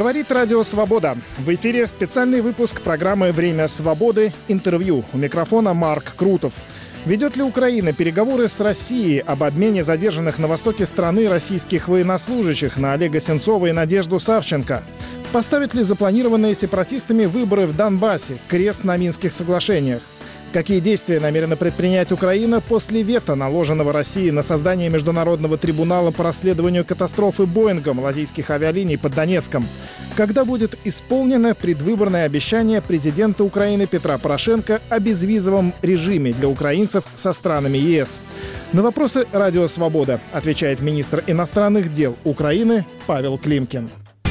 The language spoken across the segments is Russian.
Говорит Радио Свобода. В эфире специальный выпуск программы «Время свободы. Интервью». У микрофона Марк Крутов. Ведет ли Украина переговоры с Россией об обмене задержанных на востоке страны российских военнослужащих на Олега Сенцова и Надежду Савченко? Поставит ли запланированные сепаратистами выборы в Донбассе крест на Минских соглашениях? Какие действия намерена предпринять Украина после вето, наложенного Россией на создание Международного трибунала по расследованию катастрофы Боинга малазийских авиалиний под Донецком? Когда будет исполнено предвыборное обещание президента Украины Петра Порошенко о безвизовом режиме для украинцев со странами ЕС? На вопросы «Радио Свобода» отвечает министр иностранных дел Украины Павел Климкин.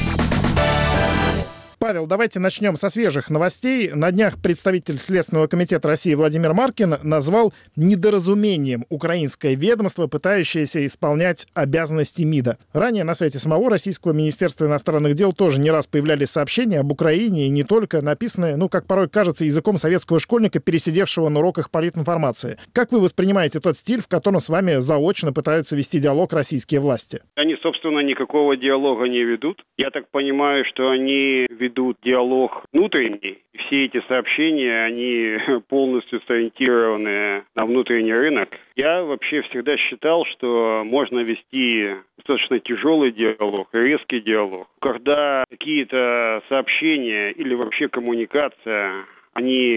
Павел, давайте начнем со свежих новостей. На днях представитель Следственного комитета России Владимир Маркин назвал недоразумением украинское ведомство, пытающееся исполнять обязанности МИДа. Ранее на сайте самого Российского Министерства иностранных дел тоже не раз появлялись сообщения об Украине, и не только, написанные, как порой кажется, языком советского школьника, пересидевшего на уроках политинформации. Как вы воспринимаете тот стиль, в котором с вами заочно пытаются вести диалог российские власти? Они, собственно, никакого диалога не ведут. Я так понимаю, что они ведут диалог внутренний. Все эти сообщения, они полностью сориентированы на внутренний рынок. Я вообще всегда считал, что можно вести достаточно тяжелый диалог, резкий диалог. Когда какие-то сообщения или вообще коммуникация, они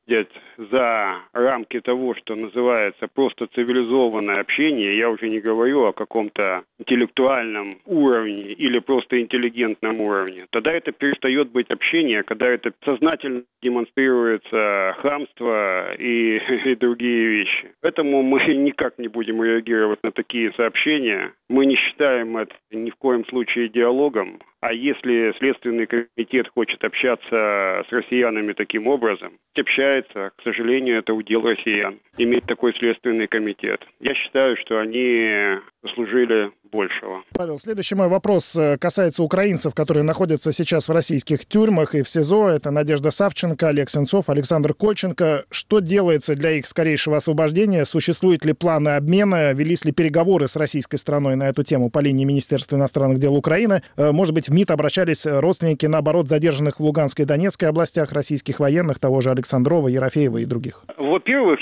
за рамки того, что называется просто цивилизованное общение, я уже не говорю о каком-то интеллектуальном уровне или просто интеллигентном уровне, тогда это перестает быть общение, когда это сознательно демонстрируется хамство и другие вещи. Поэтому мы никак не будем реагировать на такие сообщения. Мы не считаем это ни в коем случае диалогом. А если Следственный комитет хочет общаться с россиянами таким образом, общается, к сожалению, это удел россиян, иметь такой Следственный комитет. Я считаю, что они заслужили большего. Павел, следующий мой вопрос касается украинцев, которые находятся сейчас в российских тюрьмах и в СИЗО. Это Надежда Савченко, Олег Сенцов, Александр Кольченко. Что делается для их скорейшего освобождения? Существуют ли планы обмена? Велись ли переговоры с российской стороной на эту тему по линии Министерства иностранных дел Украины? Может быть, в МИД обращались родственники, наоборот, задержанных в Луганской и Донецкой областях российских военных, того же Александрова, Ерофеева и других? Во-первых,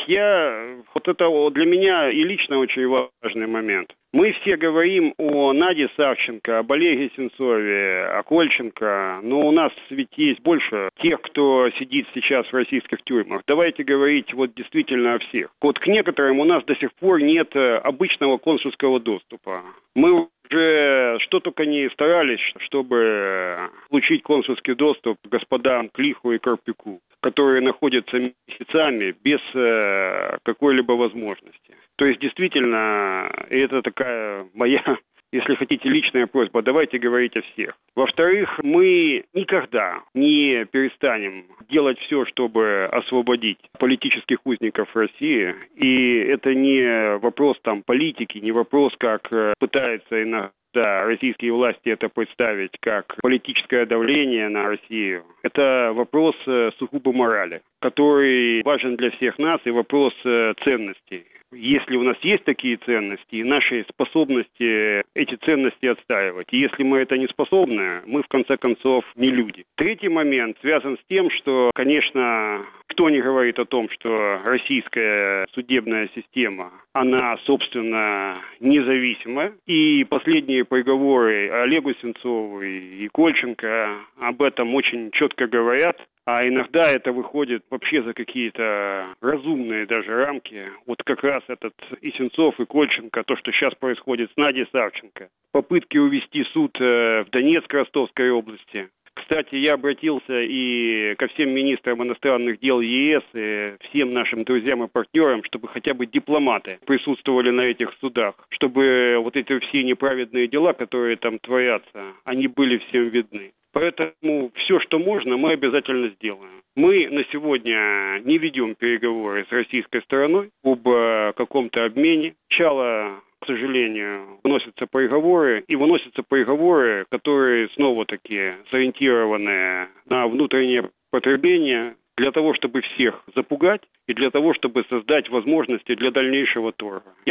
это для меня и лично очень важный момент. Мы все говорим о Наде Савченко, об Олеге Сенцове, о Кольченко, но у нас ведь есть больше тех, кто сидит сейчас в российских тюрьмах. Давайте говорить действительно о всех. К некоторым у нас до сих пор нет обычного консульского доступа. Мы уже что только не старались, чтобы получить консульский доступ к господам Клиху и Карпюку, которые находятся месяцами без какой-либо возможности. То есть, действительно, это такая моя, если хотите, личная просьба, давайте говорить о всех. Во-вторых, мы никогда не перестанем делать все, чтобы освободить политических узников России. И это не вопрос политики, не вопрос, как пытаются иногда российские власти это представить, как политическое давление на Россию. Это вопрос сугубо морали, который важен для всех нас, и вопрос ценностей. Если у нас есть такие ценности и наши способности эти ценности отстаивать. И если мы это не способны, мы в конце концов не люди. Третий момент связан с тем, что, конечно, никто не говорит о том, что российская судебная система, она, собственно, независима. И последние приговоры Олегу Сенцову и Кольченко об этом очень четко говорят. А иногда это выходит вообще за какие-то разумные даже рамки. Как раз этот и Сенцов, и Кольченко, то, что сейчас происходит с Надей Савченко. Попытки увести суд в Донецк Ростовской области. Кстати, я обратился и ко всем министрам иностранных дел ЕС, и всем нашим друзьям и партнерам, чтобы хотя бы дипломаты присутствовали на этих судах, чтобы эти все неправедные дела, которые там творятся, они были всем видны. Поэтому все, что можно, мы обязательно сделаем. Мы на сегодня не ведем переговоры с российской стороной об каком-то обмене. Сначала, к сожалению, выносятся переговоры, которые снова-таки сориентированы на внутреннее потребление, для того, чтобы всех запугать и для того, чтобы создать возможности для дальнейшего торга. Я считаю,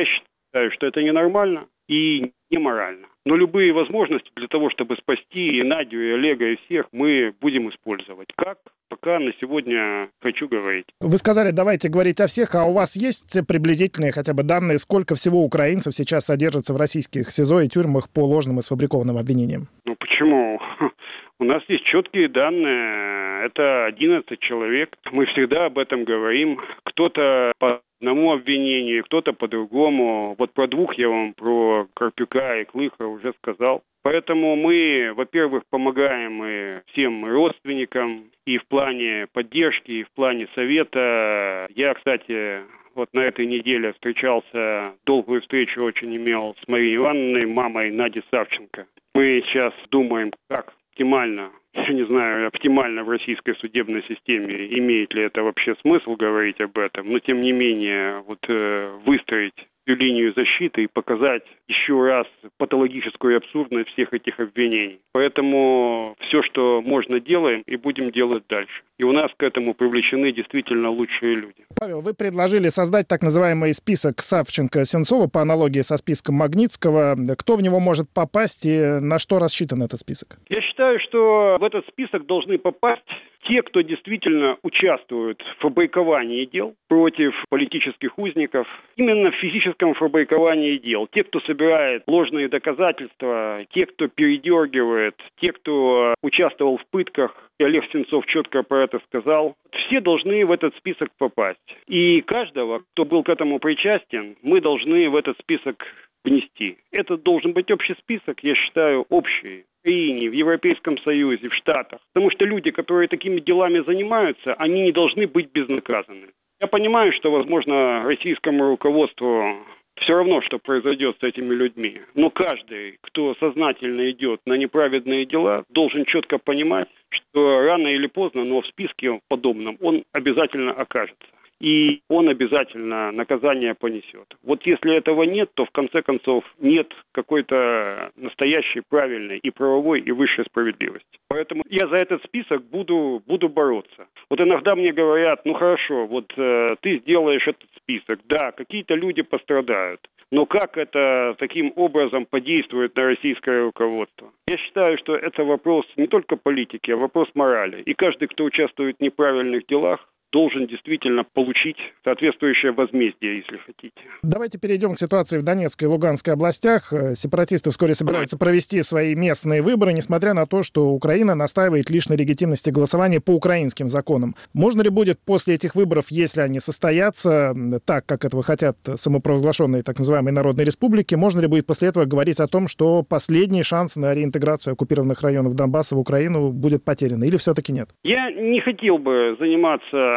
считаю, что это ненормально и неморально. Но любые возможности для того, чтобы спасти и Надю, и Олега, и всех, мы будем использовать. Как? Пока на сегодня хочу говорить. Вы сказали, давайте говорить о всех, а у вас есть приблизительные хотя бы данные, сколько всего украинцев сейчас содержится в российских СИЗО и тюрьмах по ложным и сфабрикованным обвинениям? Ну почему? У нас есть четкие данные. Это 11 человек. Мы всегда об этом говорим. Кто-то по одному обвинению, кто-то по другому. Вот про двух я вам, про Карпюка и Клыха уже сказал. Поэтому мы, во-первых, помогаем и всем родственникам и в плане поддержки, и в плане совета. Я, кстати, вот на этой неделе встречался, долгую встречу очень имел с Марией Ивановной, мамой Нади Савченко. Мы сейчас думаем, как оптимально, я не знаю, оптимально в российской судебной системе, имеет ли это вообще смысл говорить об этом, но тем не менее вот выстроить линию защиты и показать еще раз патологическую абсурдность всех этих обвинений. Поэтому все, что можно, делаем и будем делать дальше. И у нас к этому привлечены действительно лучшие люди. Павел, вы предложили создать так называемый список Савченко-Сенцова по аналогии со списком Магнитского. Кто в него может попасть и на что рассчитан этот список? Я считаю, что в этот список должны попасть те, кто действительно участвует в фабриковании дел против политических узников, именно в физическом фабриковании дел. Те, кто собирает ложные доказательства, те, кто передергивает, те, кто участвовал в пытках, и Олег Сенцов четко про это сказал, все должны в этот список попасть. И каждого, кто был к этому причастен, мы должны в этот список внести. Это должен быть общий список, я считаю, общий. В Украине, в Европейском Союзе, в Штатах. Потому что люди, которые такими делами занимаются, они не должны быть безнаказаны. Я понимаю, что, возможно, российскому руководству все равно, что произойдет с этими людьми. Но каждый, кто сознательно идет на неправедные дела, должен четко понимать, что рано или поздно, но в списке подобном он обязательно окажется. И он обязательно наказание понесет. Вот если этого нет, то в конце концов нет какой-то настоящей, правильной и правовой, и высшей справедливости. Поэтому я за этот список буду бороться. Вот иногда мне говорят, ну хорошо, вот ты сделаешь этот список. Да, какие-то люди пострадают. Но как это таким образом подействует на российское руководство? Я считаю, что это вопрос не только политики, а вопрос морали. И каждый, кто участвует в неправильных делах, должен действительно получить соответствующее возмездие, если хотите. Давайте перейдем к ситуации в Донецкой и Луганской областях. Сепаратисты вскоре собираются провести свои местные выборы, несмотря на то, что Украина настаивает лишь на легитимности голосования по украинским законам. Можно ли будет после этих выборов, если они состоятся, так, как этого хотят самопровозглашенные так называемые народные республики, можно ли будет после этого говорить о том, что последний шанс на реинтеграцию оккупированных районов Донбасса в Украину будет потерян? Или все-таки нет? Я не хотел бы заниматься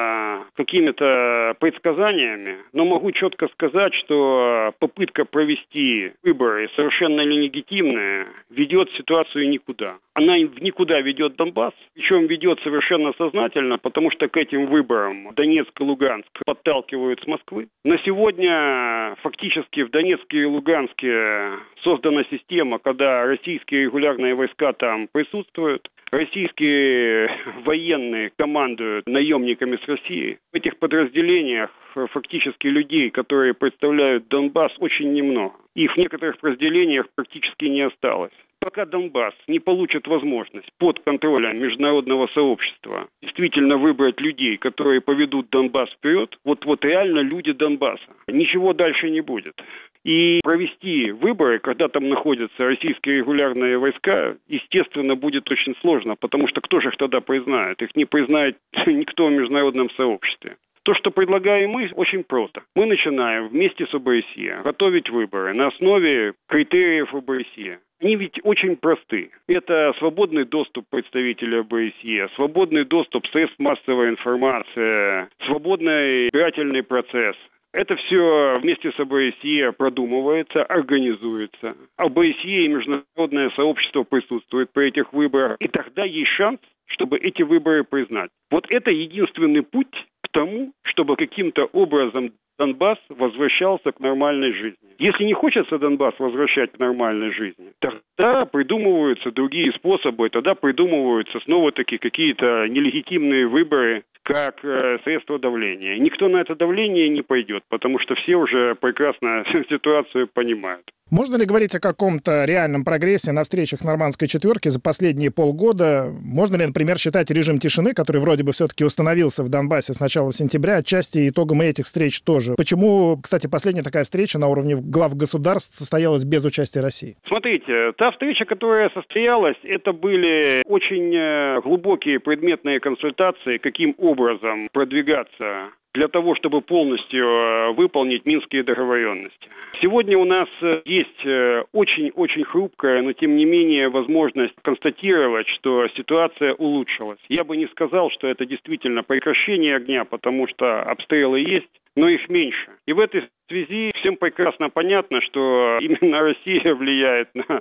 какими-то предсказаниями, но могу четко сказать, что попытка провести выборы совершенно нелегитимные ведет ситуацию никуда. Она в никуда ведет Донбасс, причем ведет совершенно сознательно, потому что к этим выборам Донецк и Луганск подталкивают с Москвы. На сегодня фактически в Донецке и Луганске создана система, когда российские регулярные войска там присутствуют. Российские военные командуют наемниками с России. В этих подразделениях фактически людей, которые представляют Донбасс, очень немного. Их в некоторых подразделениях практически не осталось. Пока Донбасс не получит возможность под контролем международного сообщества действительно выбрать людей, которые поведут Донбасс вперед, вот реально люди Донбасса, ничего дальше не будет. И провести выборы, когда там находятся российские регулярные войска, естественно, будет очень сложно, потому что кто же их тогда признает? Их не признает никто в международном сообществе. То, что предлагаем мы, очень просто. Мы начинаем вместе с ОБСЕ готовить выборы на основе критериев ОБСЕ. Они ведь очень просты. Это свободный доступ представителей ОБСЕ, свободный доступ средств массовой информации, свободный избирательный процесс. Это все вместе с ОБСЕ продумывается, организуется. ОБСЕ и международное сообщество присутствует при этих выборах. И тогда есть шанс, чтобы эти выборы признать. Вот это единственный путь к тому, чтобы каким-то образом Донбасс возвращался к нормальной жизни. Если не хочется Донбасс возвращать к нормальной жизни, тогда придумываются другие способы, тогда придумываются снова-таки какие-то нелегитимные выборы, как средство давления. Никто на это давление не пойдет, потому что все уже прекрасно ситуацию понимают. Можно ли говорить о каком-то реальном прогрессе на встречах нормандской четверки за последние полгода? Можно ли, например, считать режим тишины, который вроде бы все-таки установился в Донбассе с начала сентября, отчасти итогом и этих встреч тоже? Почему, кстати, последняя такая встреча на уровне глав государств состоялась без участия России? Смотрите, та встреча, которая состоялась, это были очень глубокие предметные консультации, каким образом продвигаться для того, чтобы полностью выполнить Минские договоренности. Сегодня у нас есть очень-очень хрупкая, но тем не менее возможность констатировать, что ситуация улучшилась. Я бы не сказал, что это действительно прекращение огня, потому что обстрелы есть, но их меньше. И в этой связи всем прекрасно понятно, что именно Россия влияет на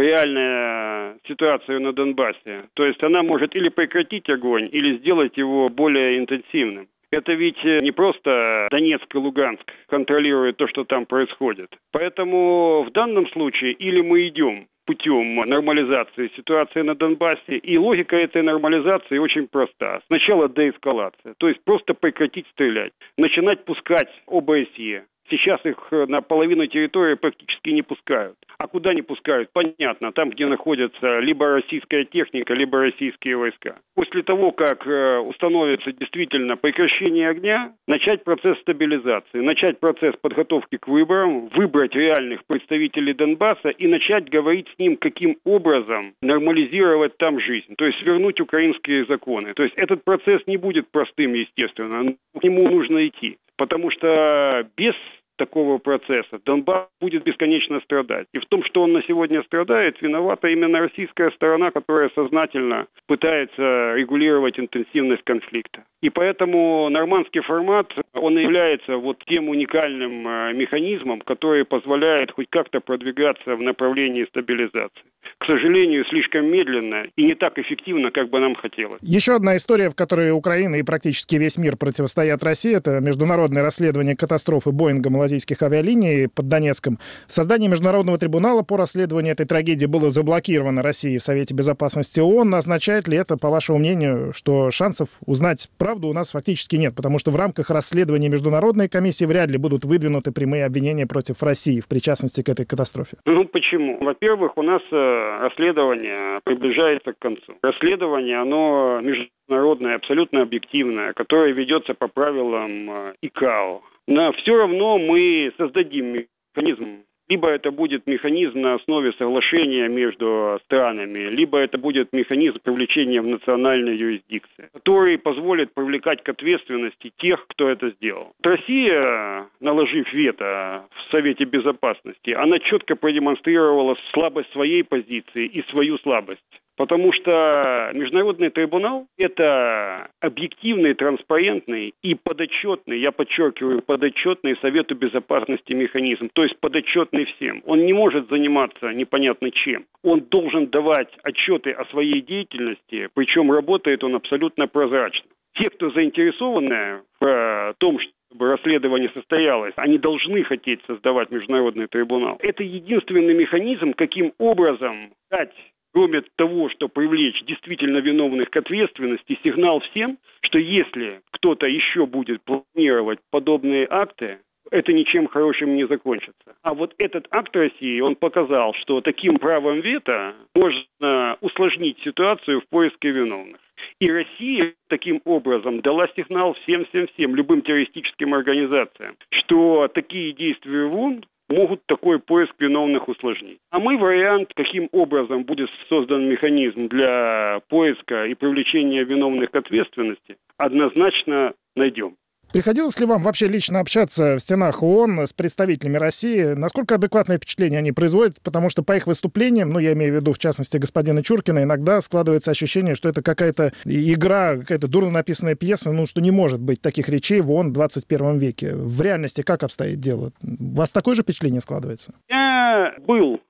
реальную ситуацию на Донбассе. То есть она может или прекратить огонь, или сделать его более интенсивным. Это ведь не просто Донецк и Луганск контролируют то, что там происходит. Поэтому в данном случае или мы идем путем нормализации ситуации на Донбассе, и логика этой нормализации очень проста. Сначала деэскалация, то есть просто прекратить стрелять, начинать пускать ОБСЕ. Сейчас их на половину территории практически не пускают. А куда не пускают? Понятно, там, где находится либо российская техника, либо российские войска. После того, как установится действительно прекращение огня, начать процесс стабилизации, начать процесс подготовки к выборам, выбрать реальных представителей Донбасса и начать говорить с ним, каким образом нормализировать там жизнь, то есть вернуть украинские законы. То есть этот процесс не будет простым, естественно, к нему нужно идти, потому что без такого процесса Донбасс будет бесконечно страдать. И в том, что он на сегодня страдает, виновата именно российская сторона, которая сознательно пытается регулировать интенсивность конфликта. И поэтому нормандский формат, он является вот тем уникальным механизмом, который позволяет хоть как-то продвигаться в направлении стабилизации. К сожалению, слишком медленно и не так эффективно, как бы нам хотелось. Еще одна история, в которой Украина и практически весь мир противостоят России, это международное расследование катастрофы Боинга малазийских авиалиний под Донецком. Создание международного трибунала по расследованию этой трагедии было заблокировано Россией в Совете Безопасности ООН. Означает ли это, по вашему мнению, что шансов узнать правду у нас фактически нет? Потому что в рамках расследования Международной комиссии вряд ли будут выдвинуты прямые обвинения против России в причастности к этой катастрофе. Ну почему? Во-первых, у нас расследование приближается к концу. Расследование, оно международное, абсолютно объективное, которое ведется по правилам ИКАО. Но все равно мы создадим механизм. Либо это будет механизм на основе соглашения между странами, либо это будет механизм привлечения в национальной юрисдикции, который позволит привлекать к ответственности тех, кто это сделал. Россия, наложив вето в Совете Безопасности, она четко продемонстрировала слабость своей позиции и свою слабость. Потому что Международный трибунал – это объективный, транспарентный и подотчетный, я подчеркиваю, подотчетный Совету Безопасности механизм, то есть подотчетный всем. Он не может заниматься непонятно чем. Он должен давать отчеты о своей деятельности, причем работает он абсолютно прозрачно. Те, кто заинтересованы в том, чтобы расследование состоялось, они должны хотеть создавать Международный трибунал. Это единственный механизм, каким образом дать, кроме того, что привлечь действительно виновных к ответственности, сигнал всем, что если кто-то еще будет планировать подобные акты, это ничем хорошим не закончится. А вот этот акт России, он показал, что таким правом вето можно усложнить ситуацию в поиске виновных. И Россия таким образом дала сигнал всем, любым террористическим организациям, что такие действия в ООН могут такой поиск виновных усложнить. А мы вариант, каким образом будет создан механизм для поиска и привлечения виновных к ответственности, однозначно найдем. Приходилось ли вам вообще лично общаться в стенах ООН с представителями России? Насколько адекватное впечатление они производят? Потому что по их выступлениям, я имею в виду, в частности, господина Чуркина, иногда складывается ощущение, что это какая-то игра, какая-то дурно написанная пьеса, что не может быть таких речей в ООН в 21 веке. В реальности как обстоит дело? У вас такое же впечатление складывается? Я был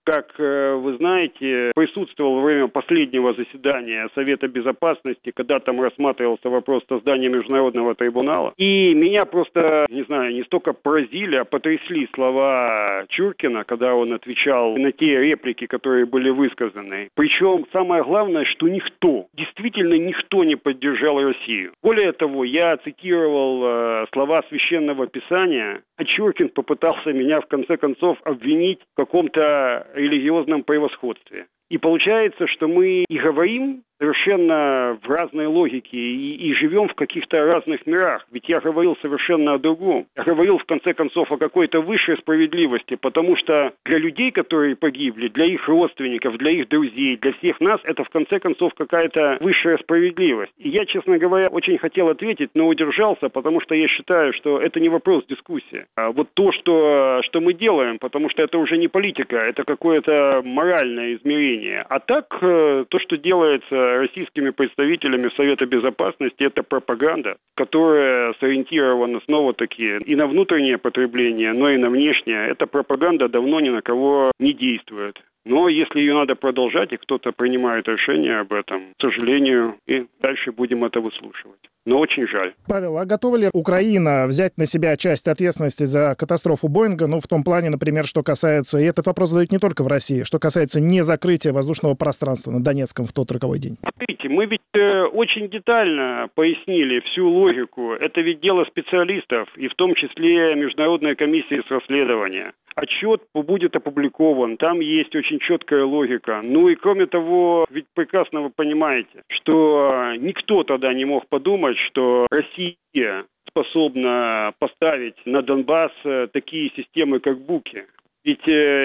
как вы знаете, присутствовал во время последнего заседания Совета Безопасности, когда там рассматривался вопрос создания международного трибунала. И меня просто, не знаю, не столько поразили, а потрясли слова Чуркина, когда он отвечал на те реплики, которые были высказаны. Причем самое главное, что никто, действительно никто не поддержал Россию. Более того, я цитировал слова Священного Писания, а Чуркин попытался меня в конце концов обвинить в каком-то религиозном превосходстве. И получается, что мы и говорим совершенно в разной логике и живем в каких-то разных мирах. Ведь я говорил совершенно о другом. Я говорил, в конце концов, о какой-то высшей справедливости, потому что для людей, которые погибли, для их родственников, для их друзей, для всех нас, это, в конце концов, какая-то высшая справедливость. И я, честно говоря, очень хотел ответить, но удержался, потому что я считаю, что это не вопрос дискуссии. А вот то, что мы делаем, потому что это уже не политика, это какое-то моральное измерение. А так, то, что делается российскими представителями Совета Безопасности, это пропаганда, которая сориентирована снова-таки и на внутреннее потребление, но и на внешнее. Эта пропаганда давно ни на кого не действует. Но если ее надо продолжать, и кто-то принимает решение об этом, к сожалению, и дальше будем это выслушивать. Но очень жаль. Павел, а готова ли Украина взять на себя часть ответственности за катастрофу Боинга? Ну, в том плане, например, что касается, и этот вопрос задают не только в России, что касается незакрытия воздушного пространства над Донецком в тот роковой день. Смотрите, мы ведь очень детально пояснили всю логику. Это ведь дело специалистов, и в том числе Международной комиссии с расследования. Отчет будет опубликован, там есть очень четкая логика. Ну и кроме того, ведь прекрасно вы понимаете, что никто тогда не мог подумать, что Россия способна поставить на Донбасс такие системы, как «Буки». Ведь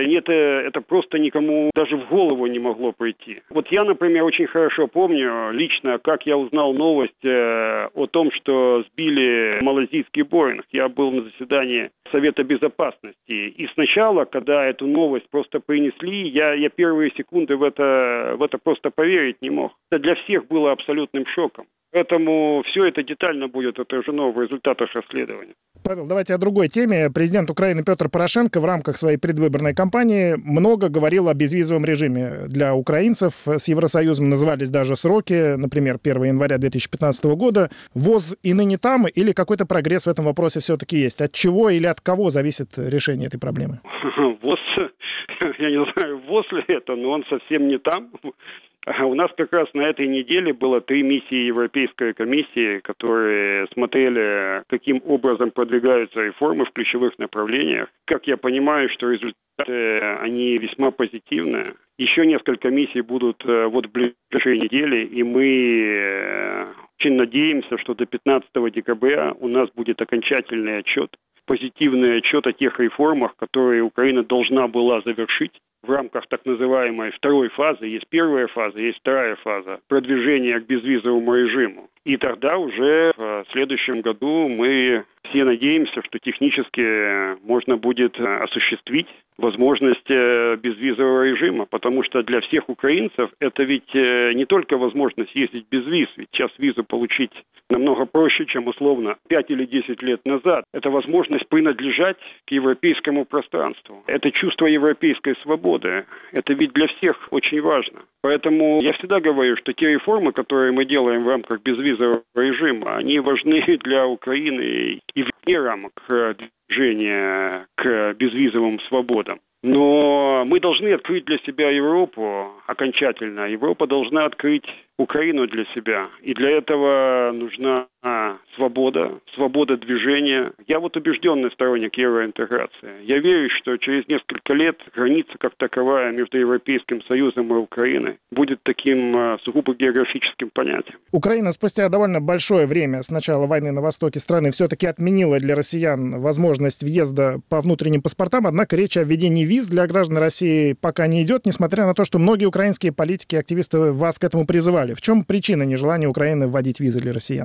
это просто никому даже в голову не могло прийти. Вот я, например, очень хорошо помню лично, как я узнал новость о том, что сбили малазийский Боинг. Я был на заседании Совета Безопасности. И сначала, когда эту новость просто принесли, я первые секунды в это просто поверить не мог. Это для всех было абсолютным шоком. Поэтому все это детально будет отражено в результатах расследования. Павел, давайте о другой теме. Президент Украины Петр Порошенко в рамках своей предвыборной кампании много говорил о безвизовом режиме для украинцев. С Евросоюзом назывались даже сроки, например, 1 января 2015 года. ВОЗ и ныне там, или какой-то прогресс в этом вопросе все-таки есть? От чего или от кого зависит решение этой проблемы? ВОЗ, я не знаю, ВОЗ ли это, но он совсем не там. У нас как раз на этой неделе было 3 миссии Европейской комиссии, которые смотрели, каким образом продвигаются реформы в ключевых направлениях. Как я понимаю, что результаты, они весьма позитивные. Еще несколько миссий будут вот в ближайшие недели, и мы очень надеемся, что до 15 декабря у нас будет окончательный отчет, позитивный отчет о тех реформах, которые Украина должна была завершить в рамках так называемой второй фазы. Есть первая фаза, есть вторая фаза продвижения к безвизовому режиму. И тогда уже в следующем году мы все надеемся, что технически можно будет осуществить возможность безвизового режима, потому что для всех украинцев это ведь не только возможность ездить без виз, ведь сейчас визу получить намного проще, чем условно 5 или 10 лет назад. Это возможность принадлежать к европейскому пространству. Это чувство европейской свободы. Это ведь для всех очень важно. Поэтому я всегда говорю, что те реформы, которые мы делаем в рамках безвизового режима, они важны для Украины и вне рамок движения к безвизовым свободам. Но мы должны открыть для себя Европу окончательно. Европа должна открыть Украину для себя. И для этого нужна свобода движения. Я вот убежденный сторонник евроинтеграции. Я верю, что через несколько лет граница как таковая между Европейским Союзом и Украиной будет таким сугубо географическим понятием. Украина спустя довольно большое время с начала войны на востоке страны все-таки отменила для россиян возможность въезда по внутренним паспортам, однако речь о введении виз для граждан России пока не идет, несмотря на то, что многие украинские политики и активисты вас к этому призывали. В чем причина нежелания Украины вводить визы для россиян? На самом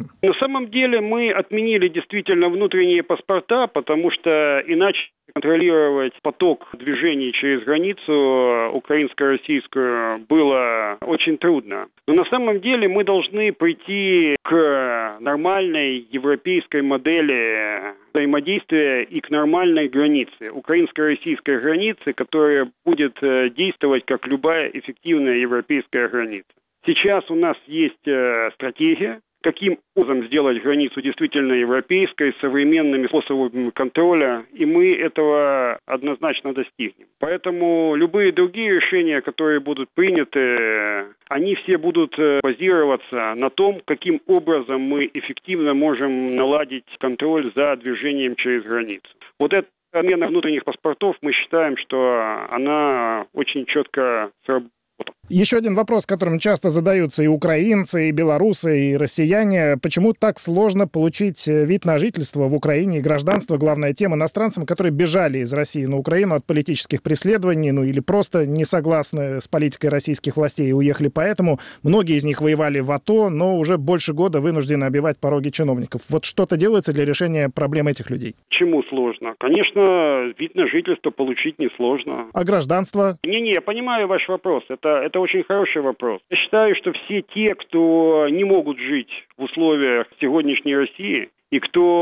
самом деле мы отменили действительно внутренние паспорта, потому что иначе контролировать поток движений через границу украинско-российскую было очень трудно. Но на самом деле мы должны прийти к нормальной европейской модели взаимодействия и к нормальной границе, украинско-российской границе, которая будет действовать как любая эффективная европейская граница. Сейчас у нас есть стратегия, каким образом сделать границу действительно европейской, современными способами контроля, и мы этого однозначно достигнем. Поэтому любые другие решения, которые будут приняты, они все будут базироваться на том, каким образом мы эффективно можем наладить контроль за движением через границу. Вот эта замена внутренних паспортов, мы считаем, что она очень четко сработала. Еще один вопрос, которым часто задаются и украинцы, и белорусы, и россияне. Почему так сложно получить вид на жительство в Украине и гражданство? Главная тема иностранцам, которые бежали из России на Украину от политических преследований, или просто не согласны с политикой российских властей и уехали поэтому. Многие из них воевали в АТО, но уже больше года вынуждены обивать пороги чиновников. Вот что-то делается для решения проблем этих людей? Почему сложно? Конечно, вид на жительство получить несложно. А гражданство? Не-не, я понимаю ваш вопрос. Это очень хороший вопрос. Я считаю, что все те, кто не могут жить в условиях сегодняшней России, и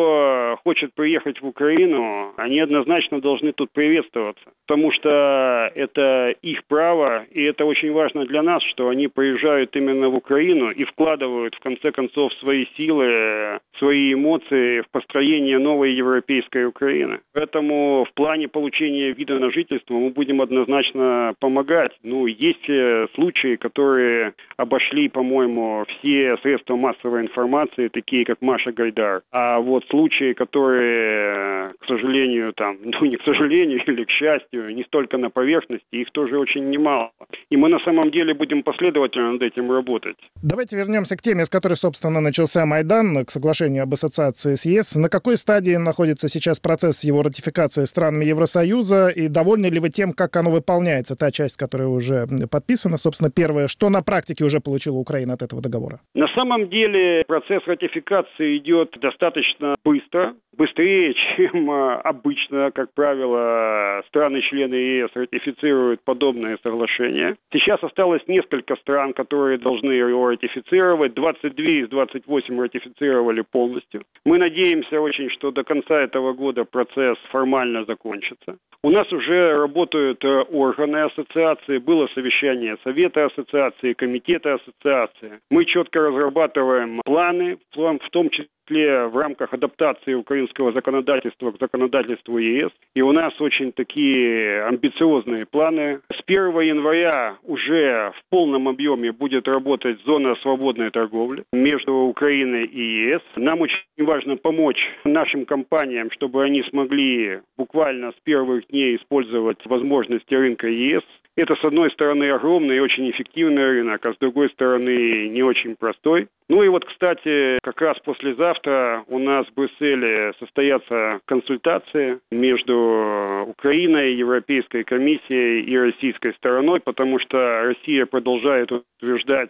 кто хочет приехать в Украину, они однозначно должны тут приветствоваться. Потому что это их право, и это очень важно для нас, что они приезжают именно в Украину и вкладывают, в конце концов, свои силы, свои эмоции в построение новой европейской Украины. Поэтому в плане получения вида на жительство мы будем однозначно помогать. Есть случаи, которые обошли, по-моему, все средства массовой информации, такие как Маша Гайдар. А вот случаи, которые, к сожалению, не к сожалению или к счастью, не столько на поверхности, их тоже очень немало. И мы на самом деле будем последовательно над этим работать. Давайте вернемся к теме, с которой, собственно, начался Майдан, к соглашению об ассоциации с ЕС. На какой стадии находится сейчас процесс его ратификации странами Евросоюза? И довольны ли вы тем, как оно выполняется? Та часть, которая уже подписана, собственно, первое. Что на практике уже получила Украина от этого договора? На самом деле процесс ратификации идет достаточно быстро. Быстрее, чем обычно, как правило, страны-члены ЕС ратифицируют подобные соглашения. Сейчас осталось несколько стран, которые должны его ратифицировать. 22 из 28 ратифицировали полностью. Мы надеемся очень, что до конца этого года процесс формально закончится. У нас уже работают органы ассоциации, было совещание Совета ассоциации, Комитета ассоциации. Мы четко разрабатываем планы, в том числе в рамках адаптации украинского законодательства к законодательству ЕС. И у нас очень такие амбициозные планы. С 1 января уже в полном объеме будет работать зона свободной торговли между Украиной и ЕС. Нам очень важно помочь нашим компаниям, чтобы они смогли буквально с первых дней использовать возможности рынка ЕС. Это, с одной стороны, огромный и очень эффективный рынок, а с другой стороны, не очень простой. И вот, кстати, как раз послезавтра у нас в Брюсселе состоятся консультации между Украиной, Европейской комиссией и российской стороной, потому что Россия продолжает утверждать,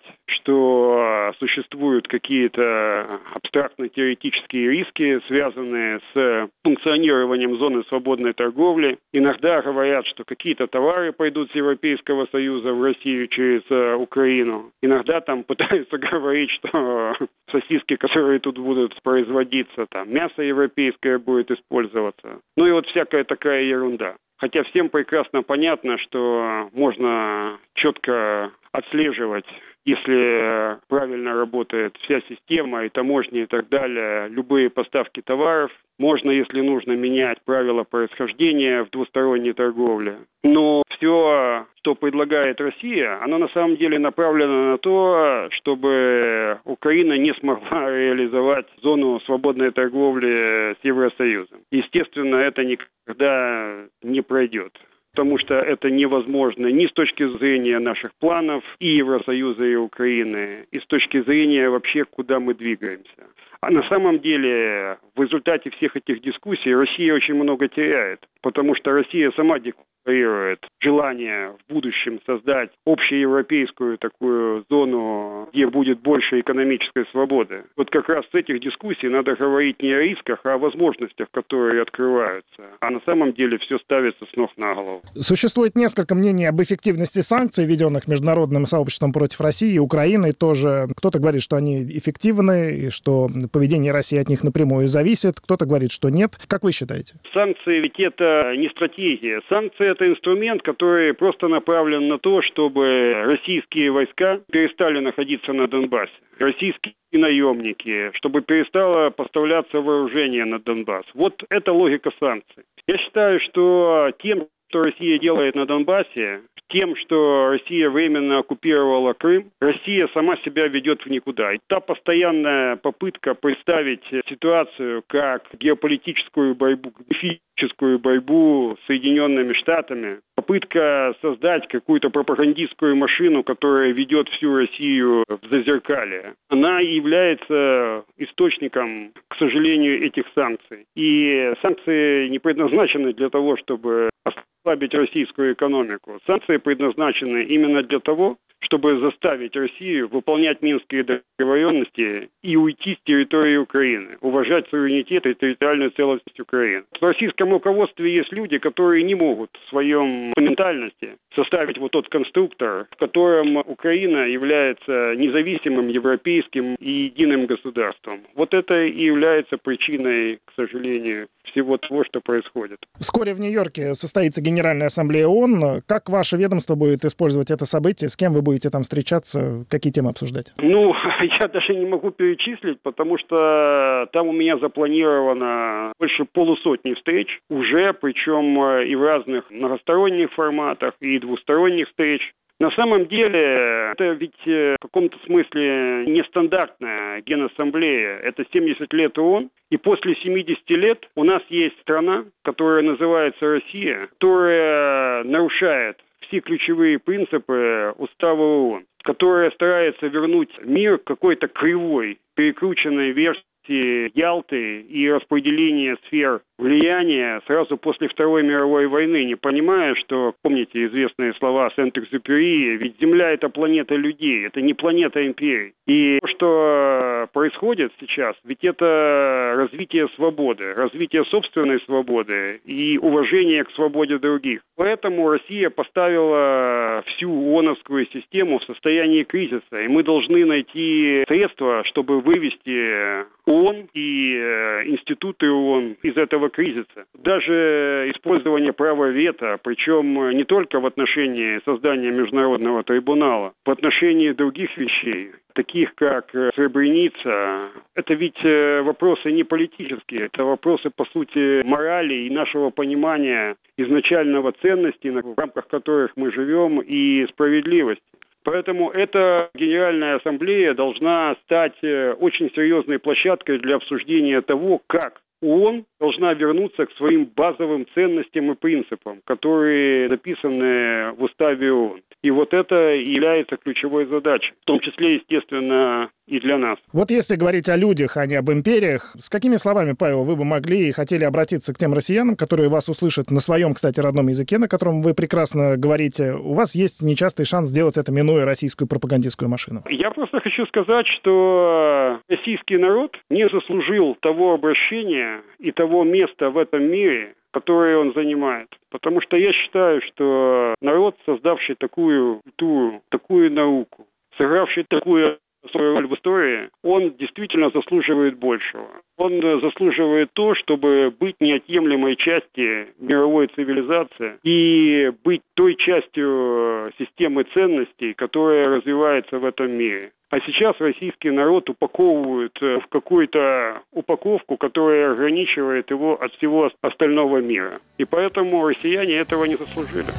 что существуют какие-то абстрактно-теоретические риски, связанные с функционированием зоны свободной торговли. Иногда говорят, что какие-то товары пойдут с Европейского Союза в Россию через Украину. Иногда там пытаются говорить, что сосиски, которые тут будут производиться, мясо европейское будет использоваться. И вот всякая такая ерунда. Хотя всем прекрасно понятно, что можно четко отслеживать, если правильно работает вся система и таможня и так далее, любые поставки товаров. Можно, если нужно, менять правила происхождения в двусторонней торговле. Но все, что предлагает Россия, оно на самом деле направлено на то, чтобы Украина не смогла реализовать зону свободной торговли с Евросоюзом. Естественно, это никогда не пройдет. Потому что это невозможно ни с точки зрения наших планов и Евросоюза, и Украины, и с точки зрения вообще, куда мы двигаемся. А на самом деле, в результате всех этих дискуссий Россия очень много теряет, потому что Россия сама демонстрирует желание в будущем создать общеевропейскую такую зону, где будет больше экономической свободы. Вот как раз с этих дискуссий надо говорить не о рисках, а о возможностях, которые открываются. А на самом деле все ставится с ног на голову. Существует несколько мнений об эффективности санкций, введенных международным сообществом против России и Украины тоже. Кто-то говорит, что они эффективны, и что поведение России от них напрямую зависит. Кто-то говорит, что нет. Как вы считаете? Санкции ведь это не стратегия. Санкции это инструмент, который просто направлен на то, чтобы российские войска перестали находиться на Донбассе. Российские наемники, чтобы перестало поставляться вооружение на Донбасс. Вот это логика санкций. Я считаю, что тем, что Россия делает на Донбассе, тем, что Россия временно оккупировала Крым, Россия сама себя ведет в никуда. И та постоянная попытка представить ситуацию как геополитическую борьбу, физическую борьбу с Соединенными Штатами, попытка создать какую-то пропагандистскую машину, которая ведет всю Россию в зазеркалье, она является источником, к сожалению, этих санкций. И санкции не предназначены для того, чтобы ослабить российскую экономику. Санкции предназначены именно для того, чтобы заставить Россию выполнять Минские договоренности и уйти с территории Украины, уважать суверенитет и территориальную целостность Украины. В российском руководстве есть люди, которые не могут в своем ментальности составить вот тот конструктор, в котором Украина является независимым, европейским и единым государством. Вот это и является причиной, к сожалению, всего того, что происходит. Вскоре в Нью-Йорке состоится Генеральная ассамблея ООН. Как ваше ведомство будет использовать это событие? С кем вы будете там встречаться? Какие темы обсуждать? Я даже не могу перечислить, потому что там у меня запланировано больше полусотни встреч уже, причем и в разных многосторонних форматах, и двусторонних встреч. На самом деле, это ведь в каком-то смысле нестандартная Генассамблея. Это 70 лет ООН. И после 70 лет у нас есть страна, которая называется Россия, которая нарушает все ключевые принципы Устава ООН, которая старается вернуть мир к какой-то кривой, перекрученной версии Ялты и распределения сфер влияния сразу после Второй мировой войны, не понимая, что, помните известные слова Сент-Экзюпери, ведь Земля — это планета людей, это не планета империй. И то, что происходит сейчас, ведь это развитие свободы, развитие собственной свободы и уважение к свободе других. Поэтому Россия поставила всю ООНовскую систему в состоянии кризиса, и мы должны найти средства, чтобы вывести ООН и институты ООН из этого кризиса. Даже использование права вето, причем не только в отношении создания международного трибунала, в отношении других вещей, таких как Сребреница, это ведь вопросы не политические, это вопросы, по сути, морали и нашего понимания изначального ценностей, в рамках которых мы живем, и справедливости. Поэтому эта Генеральная ассамблея должна стать очень серьезной площадкой для обсуждения того, как ООН должна вернуться к своим базовым ценностям и принципам, которые записаны в Уставе ООН. И вот это является ключевой задачей, в том числе, естественно, и для нас. Вот если говорить о людях, а не об империях, с какими словами, Павел, вы бы могли и хотели обратиться к тем россиянам, которые вас услышат на своем, кстати, родном языке, на котором вы прекрасно говорите? У вас есть нечастый шанс сделать это, минуя российскую пропагандистскую машину. Я просто хочу сказать, что российский народ не заслужил того обращения и того места в этом мире, которое он занимает. Потому что я считаю, что народ, создавший такую культуру, такую науку, сыгравший такую свою роль в истории, он действительно заслуживает большего. Он заслуживает то, чтобы быть неотъемлемой частью мировой цивилизации и быть той частью системы ценностей, которая развивается в этом мире. А сейчас российский народ упаковывают в какую-то упаковку, которая ограничивает его от всего остального мира. И поэтому россияне этого не заслужили.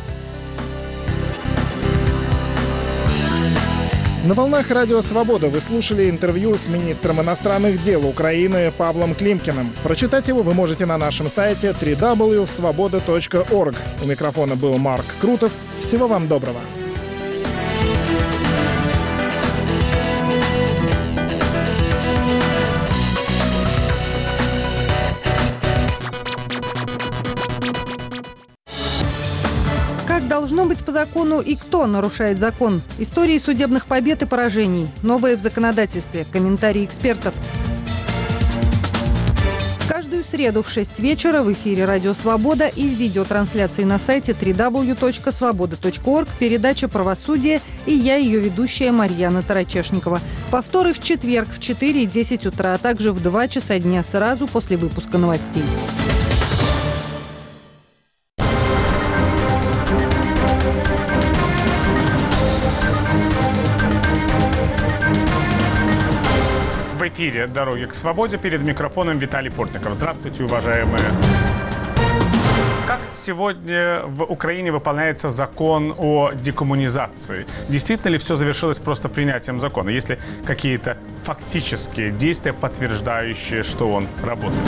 На волнах Радио Свобода вы слушали интервью с министром иностранных дел Украины Павлом Климкиным. Прочитать его вы можете на нашем сайте www.svoboda.org. У микрофона был Марк Крутов. Всего вам доброго. как должно быть по закону и кто нарушает закон. Истории судебных побед и поражений. Новое в законодательстве. Комментарии экспертов. Каждую среду в 6 вечера в эфире «Радио Свобода» и в видеотрансляции на сайте www.svoboda.org передача «Правосудие» и я, ее ведущая Марьяна Тарачешникова. Повторы в четверг в 4 и 10 утра, а также в 2 часа дня сразу после выпуска новостей. В эфире «Дороги к свободе», перед микрофоном Виталий Портников. Здравствуйте, уважаемые. Как сегодня в Украине выполняется закон о декоммунизации? Действительно ли все завершилось просто принятием закона? Есть ли какие-то фактические действия, подтверждающие, что он работает?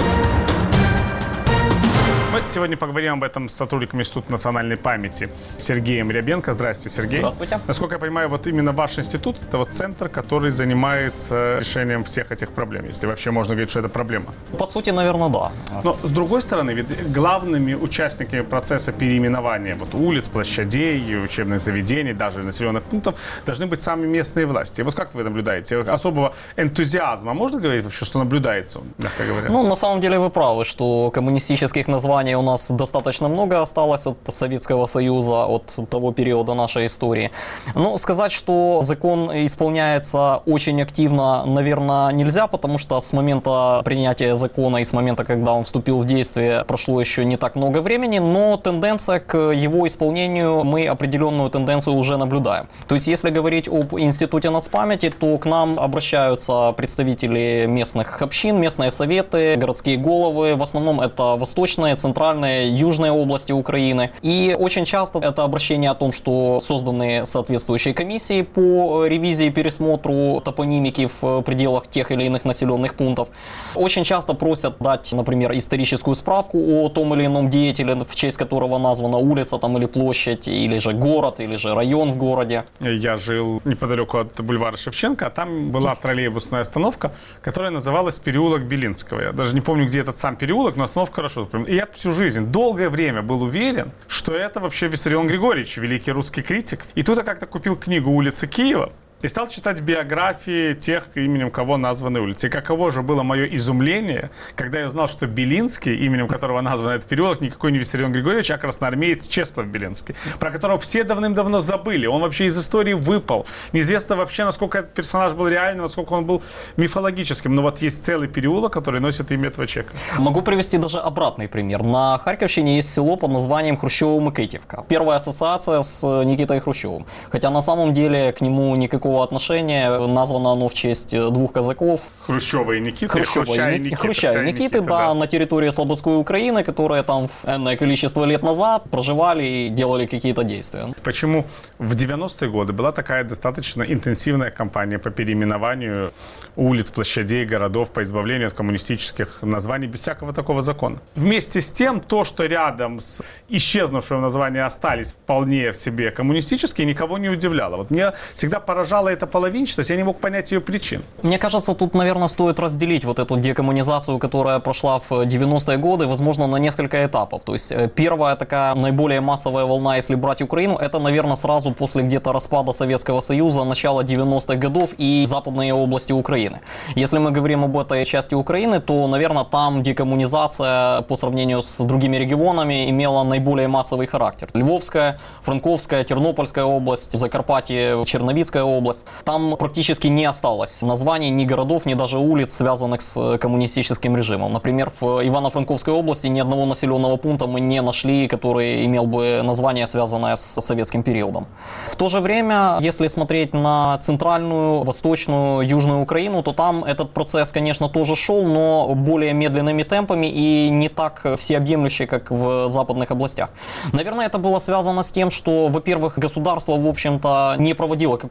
Мы сегодня поговорим об этом с сотрудником Института национальной памяти Сергеем Рябенко. Здравствуйте, Сергей. Здравствуйте. Насколько я понимаю, вот именно ваш институт – это вот центр, который занимается решением всех этих проблем, если вообще можно говорить, что это проблема. По сути, наверное, да. Но, с другой стороны, ведь главными участниками процесса переименования вот улиц, площадей, учебных заведений, даже населенных пунктов должны быть сами местные власти. Вот как вы наблюдаете? Особого энтузиазма можно говорить вообще, что наблюдается, мягко говоря? Ну, на самом деле вы правы, что коммунистических названий у нас достаточно много осталось от Советского Союза, от того периода нашей истории. Но сказать, что закон исполняется очень активно, наверное, нельзя, потому что с момента принятия закона и с момента, когда он вступил в действие, прошло еще не так много времени, но тенденция к его исполнению, мы определенную тенденцию уже наблюдаем. То есть, если говорить об Институте нацпамяти, то к нам обращаются представители местных общин, местные советы, городские головы, в основном это восточные, центральные, южные области Украины. И очень часто это обращение о том, что созданы соответствующие комиссии по ревизии и пересмотру топонимики в пределах тех или иных населенных пунктов. Очень часто просят дать, например, историческую справку о том или ином деятеле, в честь которого названа улица там, или площадь, или же город, или же район в городе. Я жил неподалеку от бульвара Шевченко, а там была троллейбусная остановка, которая называлась переулок Белинского. Я даже не помню, где этот сам переулок, но остановка хорошо. И я всю жизнь, долгое время был уверен, что это вообще Виссарион Григорьевич, великий русский критик. И тут я как-то купил книгу «Улицы Киева» и стал читать биографии тех, именем кого названы улицы. И каково же было мое изумление, когда я узнал, что Белинский, именем которого назван этот переулок, никакой не Виссарион Григорьевич, а красноармеец Чеслав Белинский, про которого все давным-давно забыли. Он вообще из истории выпал. Неизвестно вообще, насколько этот персонаж был реальным, насколько он был мифологическим. Но вот есть целый переулок, который носит имя этого человека. Могу привести даже обратный пример. На Харьковщине есть село под названием Хрущево-Микитівка. Первая ассоциация с Никитой Хрущевым. Хотя на самом деле к нему никакого отношения, названо оно в честь двух казаков. Хрущева и Никиты. Хрущева и Никиты, да, на территории Слободской Украины, которые там энное количество лет назад проживали и делали какие-то действия. Почему в 90-е годы была такая достаточно интенсивная кампания по переименованию улиц, площадей, городов, по избавлению от коммунистических названий без всякого такого закона? Вместе с тем, то, что рядом с исчезнувшим названием остались вполне в себе коммунистические, никого не удивляло. Вот меня всегда поражало эта половинчатость, я не мог понять ее причин. Мне кажется, тут, наверное, стоит разделить вот эту декоммунизацию, которая прошла в 90-е годы, возможно, на несколько этапов. То есть первая такая наиболее массовая волна, если брать Украину, это, наверное, сразу после где-то распада Советского Союза, начала 90-х годов и западные области Украины. Если мы говорим об этой части Украины, то, наверное, там декоммунизация по сравнению с другими регионами имела наиболее массовый характер. Львовская, Франковская, Тернопольская область, Закарпатье, Черновицкая область. Там практически не осталось названий ни городов, ни даже улиц, связанных с коммунистическим режимом. Например, в Ивано-Франковской области ни одного населенного пункта мы не нашли, который имел бы название, связанное с советским периодом. В то же время, если смотреть на центральную, восточную, южную Украину, то там этот процесс, конечно, тоже шел, но более медленными темпами и не так всеобъемлюще, как в западных областях. Наверное, это было связано с тем, что, во-первых, государство, в общем-то, не проводило какую-то политику,